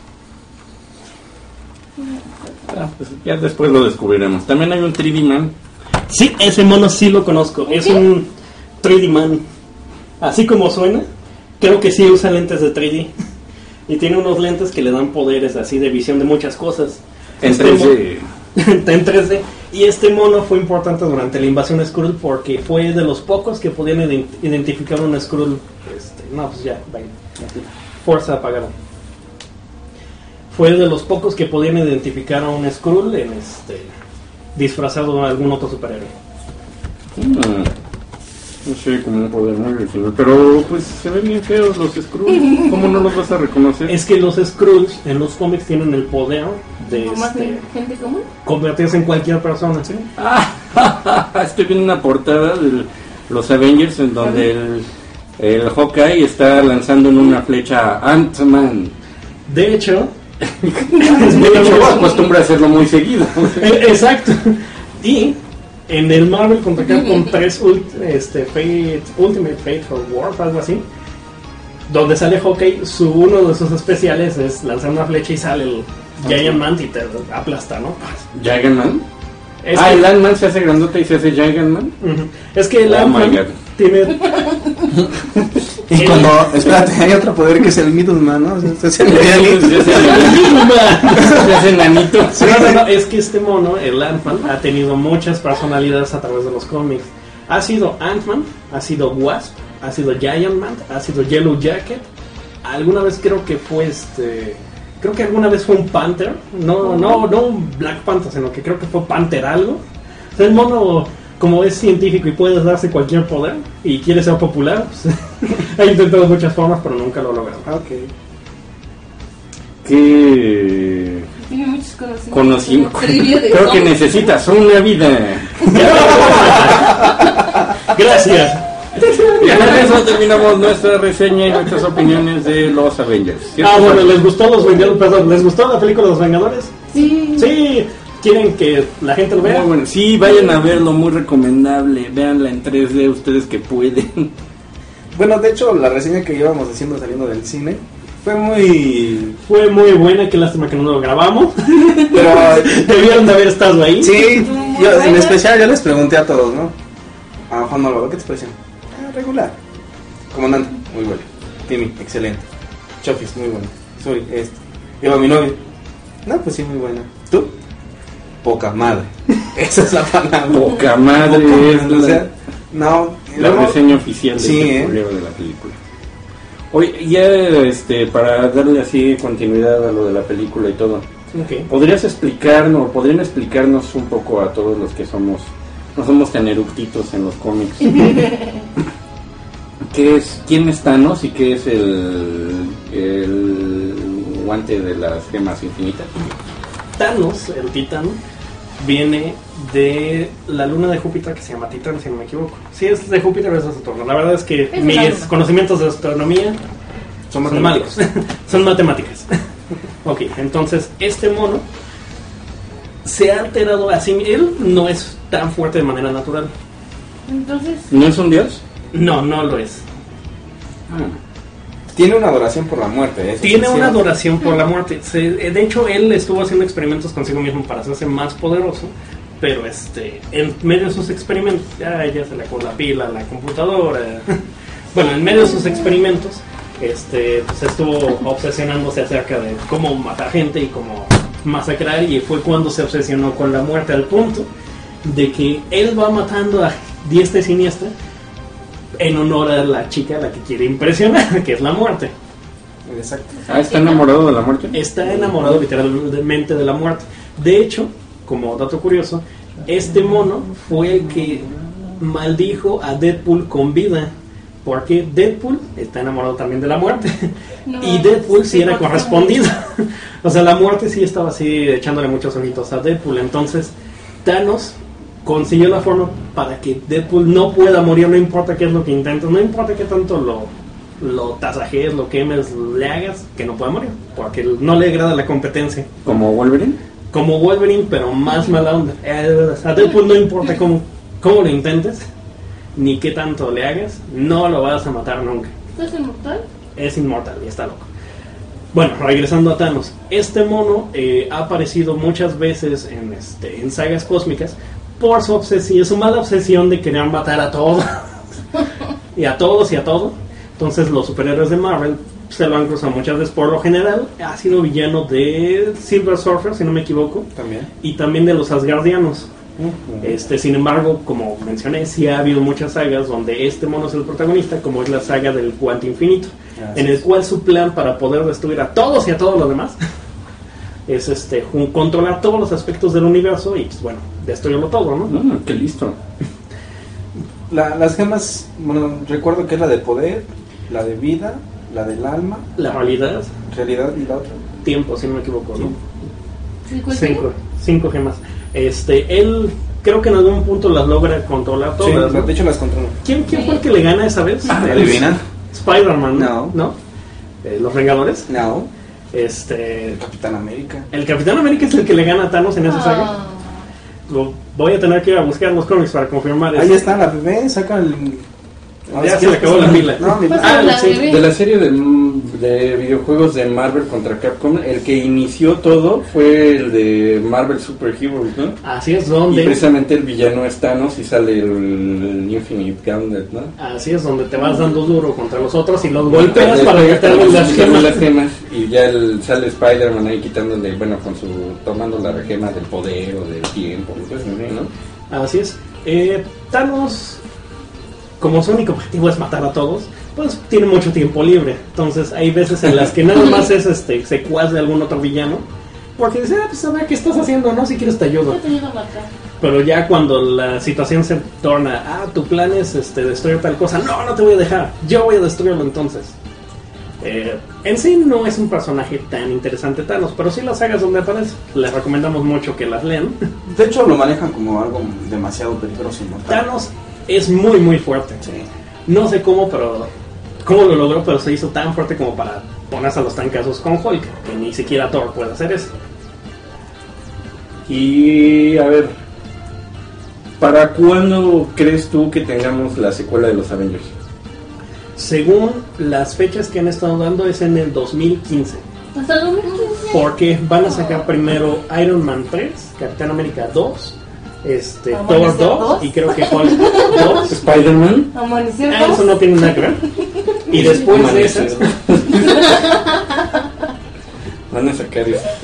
Pues ya después lo descubriremos. También hay un 3D Man. Sí, ese mono sí lo conozco. Es un 3D man. Así como suena, creo que sí usa lentes de 3D. Y tiene unos lentes que le dan poderes así de visión de muchas cosas. En 3D. En 3D. Y este mono fue importante durante la invasión Skrull porque fue de los pocos que podían identificar un Skrull. No, pues ya, venga. Fuerza apagada. Fue de los pocos que podían identificar a un Skrull en disfrazado de algún otro superhéroe. No sé, como un poder muy original. Pero pues se ven bien feos los Skrulls. ¿Cómo no los vas a reconocer? Es que los Skrulls en los cómics tienen el poder de ¿Más de gente común? convertirse en cualquier persona. ¿Sí? Estoy viendo una portada de los Avengers en donde el Hawkeye está lanzando en una flecha a Ant-Man. De hecho, Acostumbra a hacerlo muy seguido. exacto. Y en el Marvel contra Capcom 3 Ultimate Fate for War, algo así, donde sale Hawkeye, uno de sus especiales es lanzar una flecha y sale el Giant Man y te aplasta, ¿no? ¿Giant Man? Es El que, Ant-Man se hace grandote y se hace Giant Man. es que el Oh my Ant-Man God. tiene... Y cuando, espérate, hay otro poder que es el Middleman, ¿no? Se hace el Se hace enanito. No, es que este mono, el Ant-Man, ha tenido muchas personalidades a través de los cómics. Ha sido Ant-Man, ha sido Wasp, ha sido Giant Man, ha sido Yellow Jacket. Alguna vez creo que fue creo que alguna vez fue un Panther. No un Black Panther, sino que creo que fue Panther algo. O sea, el mono, como es científico y puede darse cualquier poder y quiere ser popular, pues, ha intentado muchas formas, pero nunca lo ha logrado. Ok. ¿Qué Tiene muchos conocimientos. conocimiento? Trivia de Creo que cómics. necesitas una vida. Gracias. Y con eso terminamos nuestra reseña y nuestras opiniones de los Avengers. ¿Cierto? Bueno, ¿les gustó ¿les gustó la película de Los Vengadores? Sí. Sí. ¿Quieren que la gente lo vea? Muy bueno. Sí, vayan a verlo, muy recomendable. Véanla en 3D ustedes que pueden. Bueno, de hecho, la reseña que íbamos haciendo saliendo del cine fue muy buena, qué lástima que no lo grabamos. Pero debieron de haber estado ahí. Sí, yo en especial yo les pregunté a todos, ¿no? A Juan Malvado, ¿qué te pareció? Regular. Comandante, muy bueno. Timmy, excelente. Chofis, muy bueno. Suri, Eva, mi novio. No, pues sí, muy buena. ¿Tú? Poca madre. Esa es la palabra. Poca madre es o sea, no. La reseña oficial sí, de la película. Oye, ya para darle así continuidad a lo de la película y todo, okay. ¿podrían explicarnos un poco a todos los que no somos tan eructitos en los cómics? ¿Quién es Thanos y qué es el guante de las gemas infinitas? Thanos, el titán, viene de la luna de Júpiter que se llama Titán, si no me equivoco. Si es de Júpiter o es de Saturno. La verdad es que mis conocimientos de astronomía son malos. Son matemáticas. Ok, entonces este mono se ha alterado a sí. Él no es tan fuerte de manera natural. Entonces, ¿No es un dios? No lo es. Tiene una adoración por la muerte. Tiene una adoración por la muerte. De hecho, él estuvo haciendo experimentos consigo mismo para hacerse más poderoso. Pero en medio de sus experimentos, ya se le acabó la pila a la computadora. Bueno, en medio de sus experimentos, pues estuvo obsesionándose acerca de cómo matar gente y cómo masacrar. Y fue cuando se obsesionó con la muerte, al punto de que él va matando a diestra y siniestra en honor a la chica a la que quiere impresionar, que es la muerte. Exacto. ¿Está enamorado de la muerte? Está enamorado literalmente de la muerte. De hecho, como dato curioso, este mono fue el que maldijo a Deadpool con vida, porque Deadpool está enamorado también de la muerte. Y Deadpool sí era correspondido. O sea, la muerte sí estaba así echándole muchos ojitos a Deadpool. Entonces Thanos consiguió la forma para que Deadpool no pueda morir, no importa qué es lo que intentes, no importa qué tanto lo tasajees, lo quemes, le hagas, que no pueda morir, porque no le agrada la competencia. ¿Como Wolverine? Como Wolverine, pero más mala onda. A Deadpool no importa cómo lo intentes, ni qué tanto le hagas, no lo vas a matar nunca. ¿Es inmortal? Es inmortal y está loco. Bueno, regresando a Thanos, este mono ha aparecido muchas veces en sagas cósmicas por su obsesión, su mala obsesión de querer matar a todos y a todos y a todo. Entonces los superhéroes de Marvel se lo han cruzado muchas veces. Por lo general ha sido villano de Silver Surfer, si no me equivoco, y también de los Asgardianos. Sin embargo, como mencioné, sí ha habido muchas sagas donde este mono es el protagonista, como es la saga del Guante Infinito, en el cual su plan para poder destruir a todos y a todos los demás es controlar todos los aspectos del universo y, pues, bueno, destruirlo todo, ¿no? ¡Qué listo! Las gemas, bueno, recuerdo que es la de poder, la de vida, la del alma, la realidad y la otra. Tiempo, si no me equivoco, ¿no? 5 gemas. Él creo que en algún punto las logra controlar todas. Sí, de hecho las controla. ¿Quién fue el que le gana esa vez? ¿Adivina? Spider-Man. No. ¿Los Vengadores? No. El Capitán América. El Capitán América es el que le gana a Thanos en esa saga. Voy a tener que ir a buscar los cómics para confirmar. Ahí está la bebé, saca el... Ya se le acabó la pila. De la serie de videojuegos de Marvel contra Capcom, el que inició todo fue el de Marvel Super Heroes, ¿no? Así es, donde... Y precisamente el villano es Thanos y sale el Infinite Gauntlet, ¿no? Así es, donde te vas dando duro contra los otros y los golpeas para quitarle las gemas. Y ya sale Spider-Man ahí quitándole, tomando la gema del poder o del tiempo, ¿no? Así es. Thanos, como su único objetivo es matar a todos, pues tiene mucho tiempo libre. Entonces hay veces en las que nada más es secuaz de algún otro villano, porque dice, pues a ver qué estás haciendo, ¿no? Si quieres te ayudo. Pero ya cuando la situación se torna, tu plan es destruir tal cosa, no te voy a dejar, yo voy a destruirlo entonces. En sí no es un personaje tan interesante Thanos, pero sí las sagas donde aparece, les recomendamos mucho que las lean. De hecho lo manejan como algo demasiado peligroso, ¿no? Thanos es muy muy fuerte. Sí. No sé cómo lo logró, pero se hizo tan fuerte como para ponerse a los trancazos con Hulk, que ni siquiera Thor puede hacer eso. Y a ver, ¿para cuándo crees tú que tengamos la secuela de los Avengers? Según las fechas que han estado dando es en el 2015. Hasta el 2015. Porque van a sacar primero Iron Man 3, Capitán América 2, Thor Amanecer 2 2. y creo que Hulk 2. Spider-Man. Amanecer Eso 2. no tiene nada que ver. Y después de esas van a sacar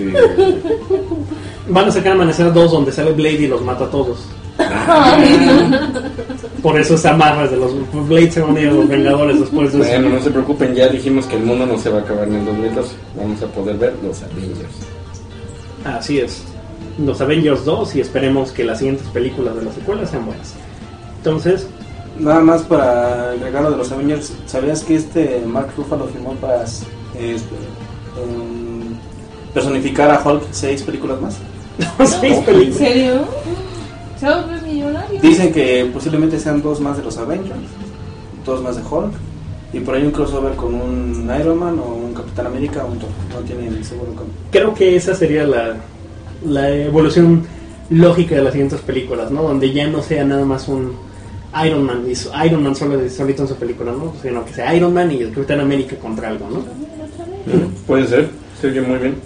van a sacar Amanecer 2 donde sale Blade y los mata a todos. Por eso se amarra de los Blade, se van a ir a los Vengadores después de eso. Bueno, no se preocupen, ya dijimos que el mundo no se va a acabar en el 2012. Vamos a poder ver los Avengers. Así es. Los Avengers 2 y esperemos que las siguientes películas de la secuela sean buenas. Entonces, Nada más para agregar lo de los Avengers, ¿sabías que Mark Ruffalo firmó para personificar a Hulk 6 películas más? 6 ¿En películas. serio? ¿Sabes millonario? Dicen que posiblemente sean 2 más de los Avengers, 2 más de Hulk, y por ahí un crossover con un Iron Man o un Capitán América o un Thor. No tienen seguro cómo. Creo que esa sería la evolución lógica de las siguientes películas, ¿no? Donde ya no sea nada más un Iron Man solito en su película, ¿no? Sino que sea Iron Man y el Capitán América contra algo, ¿no? Puede ser, se oye muy bien.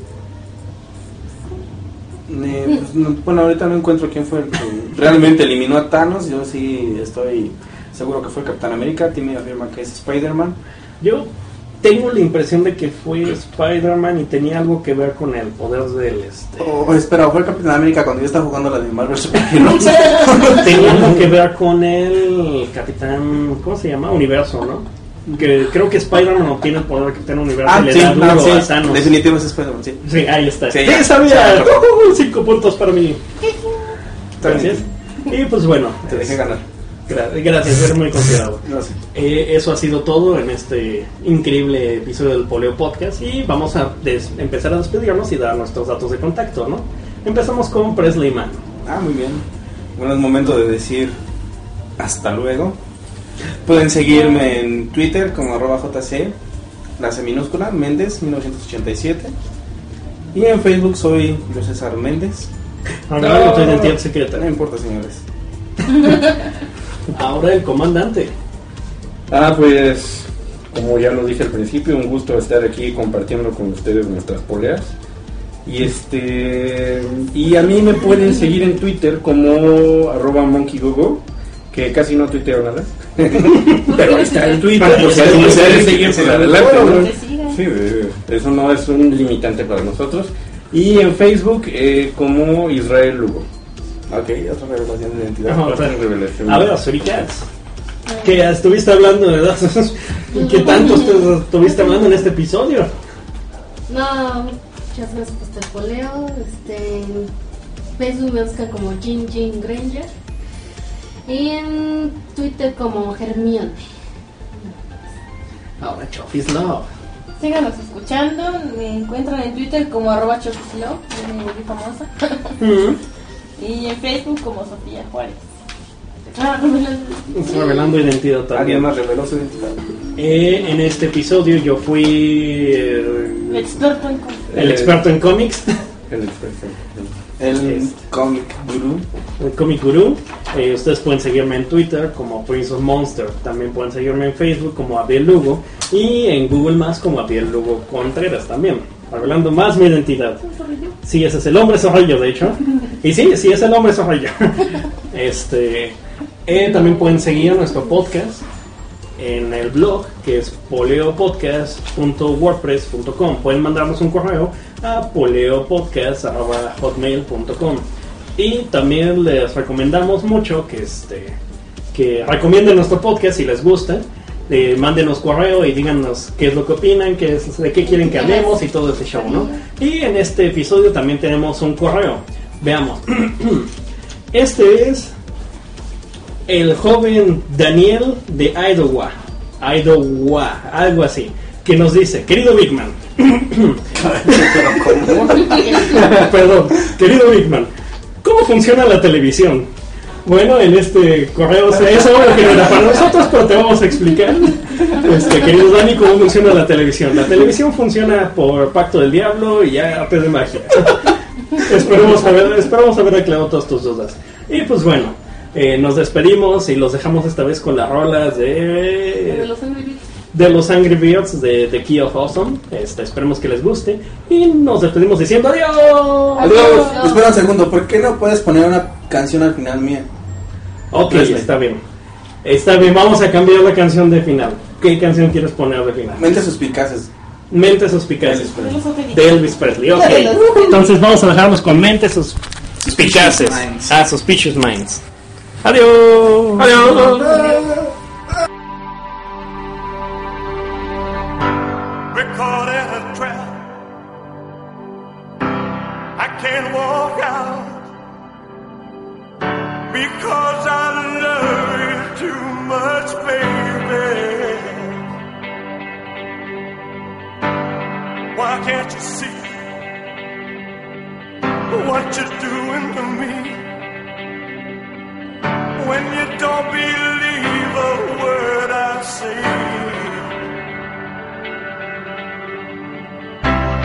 Bueno, ahorita no encuentro quién fue el que realmente eliminó a Thanos. Yo sí estoy seguro que fue Capitán América. Timmy afirma que es Spider-Man. Yo tengo la impresión de que fue Spider-Man y tenía algo que ver con el poder del Espera, fue el Capitán América cuando yo estaba jugando la de Marvel Super Heroes. tenía algo que ver con el Capitán, ¿cómo se llama? Universo, ¿no? Que creo que Spider-Man no tiene el poder del Capitán Universo y le da duro a Thanos. definitivo es Spider-Man, sí. Sí, ahí está. Sí, Sí, ya. sabía. 5 puntos para mí. Gracias. Y pues bueno, Te dejé ganar. gracias, eres muy considerado. No sé. Eso ha sido todo en este increíble episodio del Poleo Podcast y vamos a empezar a despedirnos y dar nuestros datos de contacto, ¿no? Empezamos con Presley Mann. Muy bien. Bueno, es momento de decir hasta luego. Pueden seguirme en Twitter como @JC, la C minúscula, Méndez 1987. Y en Facebook soy yo César Méndez. Ahora tu identidad secreta. No importa, señores. Ahora el comandante. Pues, como ya lo dije al principio, un gusto estar aquí compartiendo con ustedes nuestras poleas. Y a mí me pueden seguir en Twitter como @monkeygogo, que casi no tuiteo nada. Pero ahí está en Twitter, Para o sea, que si me se quieren sigan, seguir se por sigan. adelante, ¿no? Que sigan. Sí, eso no es un limitante para nosotros. Y en Facebook como Israel Lugo. Ok, otra revelación de identidad. Ajá. Otra revelación. A ver, Azuricats. Que estuviste hablando de datos. ¿Qué tanto estuviste hablando en este episodio? No, muchas gracias por este poleo. En Facebook me buscan como Jean Granger. Y en Twitter como Hermione. Ahora Chofis Love. Síganos escuchando. Me encuentran en Twitter como @chofislove, muy famosa. Y en Facebook como Sofía Juárez. Revelando identidad también. Alguien más reveló su identidad. En este episodio yo fui Experto en el experto en cómics, El experto. El Comic Guru. el Comic Guru. Ustedes pueden seguirme en Twitter como Prince of Monster. También pueden seguirme en Facebook como Abiel Lugo. Y en Google Más como Abiel Lugo Contreras también. Revelando más mi identidad. Sí, ese es el hombre zorrillo, de hecho. Y sí, es el hombre zorrillo. También pueden seguir nuestro podcast en el blog, que es poleopodcast.wordpress.com. Pueden mandarnos un correo a poleopodcast@hotmail.com. Y también les recomendamos mucho que recomienden nuestro podcast si les gusta. Mándenos correo y díganos qué es lo que opinan, de qué quieren que hablemos y todo ese show, ¿no? Y en este episodio también tenemos un correo. Veamos. Este es el joven Daniel de Idaho, algo así, que nos dice: querido Big Man, perdón, querido Big Man, ¿cómo funciona la televisión? Bueno, en este correo es algo que no era para nosotros, pero te vamos a explicar, querido Dani, cómo funciona la televisión. La televisión funciona por pacto del diablo y arte de magia. Esperamos haber aclarado todas tus dudas. Y pues bueno, nos despedimos y los dejamos esta vez con las rolas De los Angry Birds. de The Key of Awesome. Esperemos que les guste. Y nos despedimos diciendo adiós. Adiós. Espera un segundo, ¿por qué no puedes poner una canción al final mía? Ok, está bien. Está bien, vamos a cambiar la canción de final. ¿Qué canción quieres poner de final? Mentes suspicaces. Mentes suspicaces. De Elvis Presley. Ok. Entonces vamos a dejarnos con Mentes suspicaces. Suspicious Minds. Adiós. Adiós. We're caught in a trap. I can't walk out because I love you too much, baby. Why can't you see what you're doing to me? When you don't believe a word I say.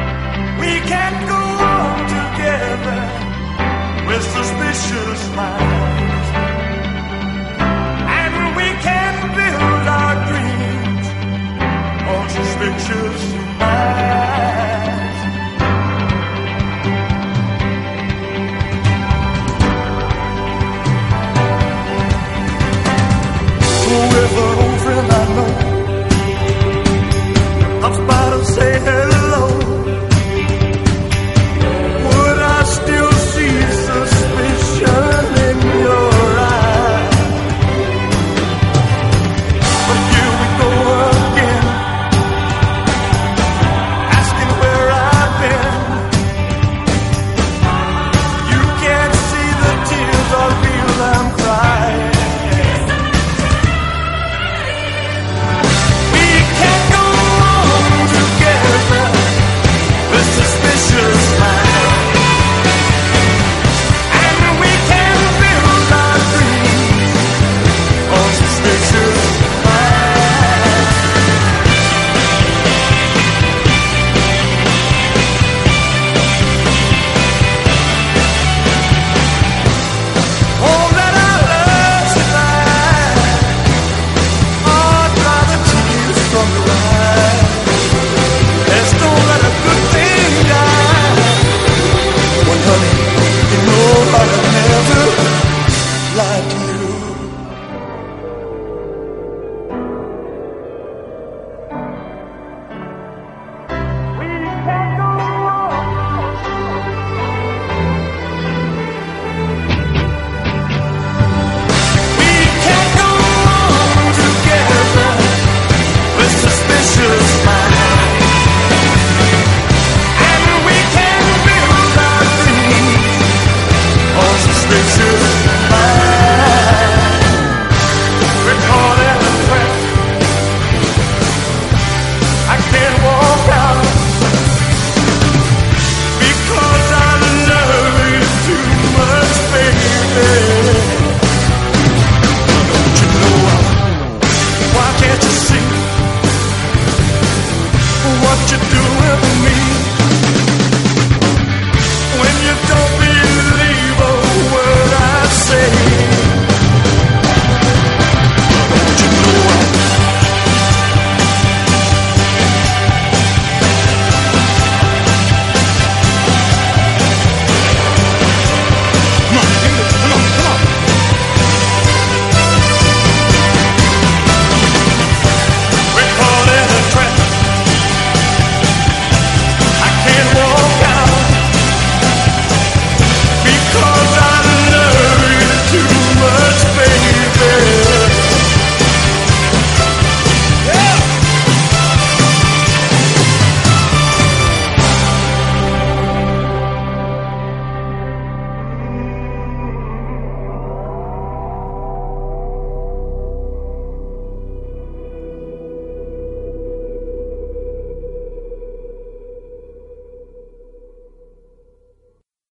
We can't go on together with suspicious minds.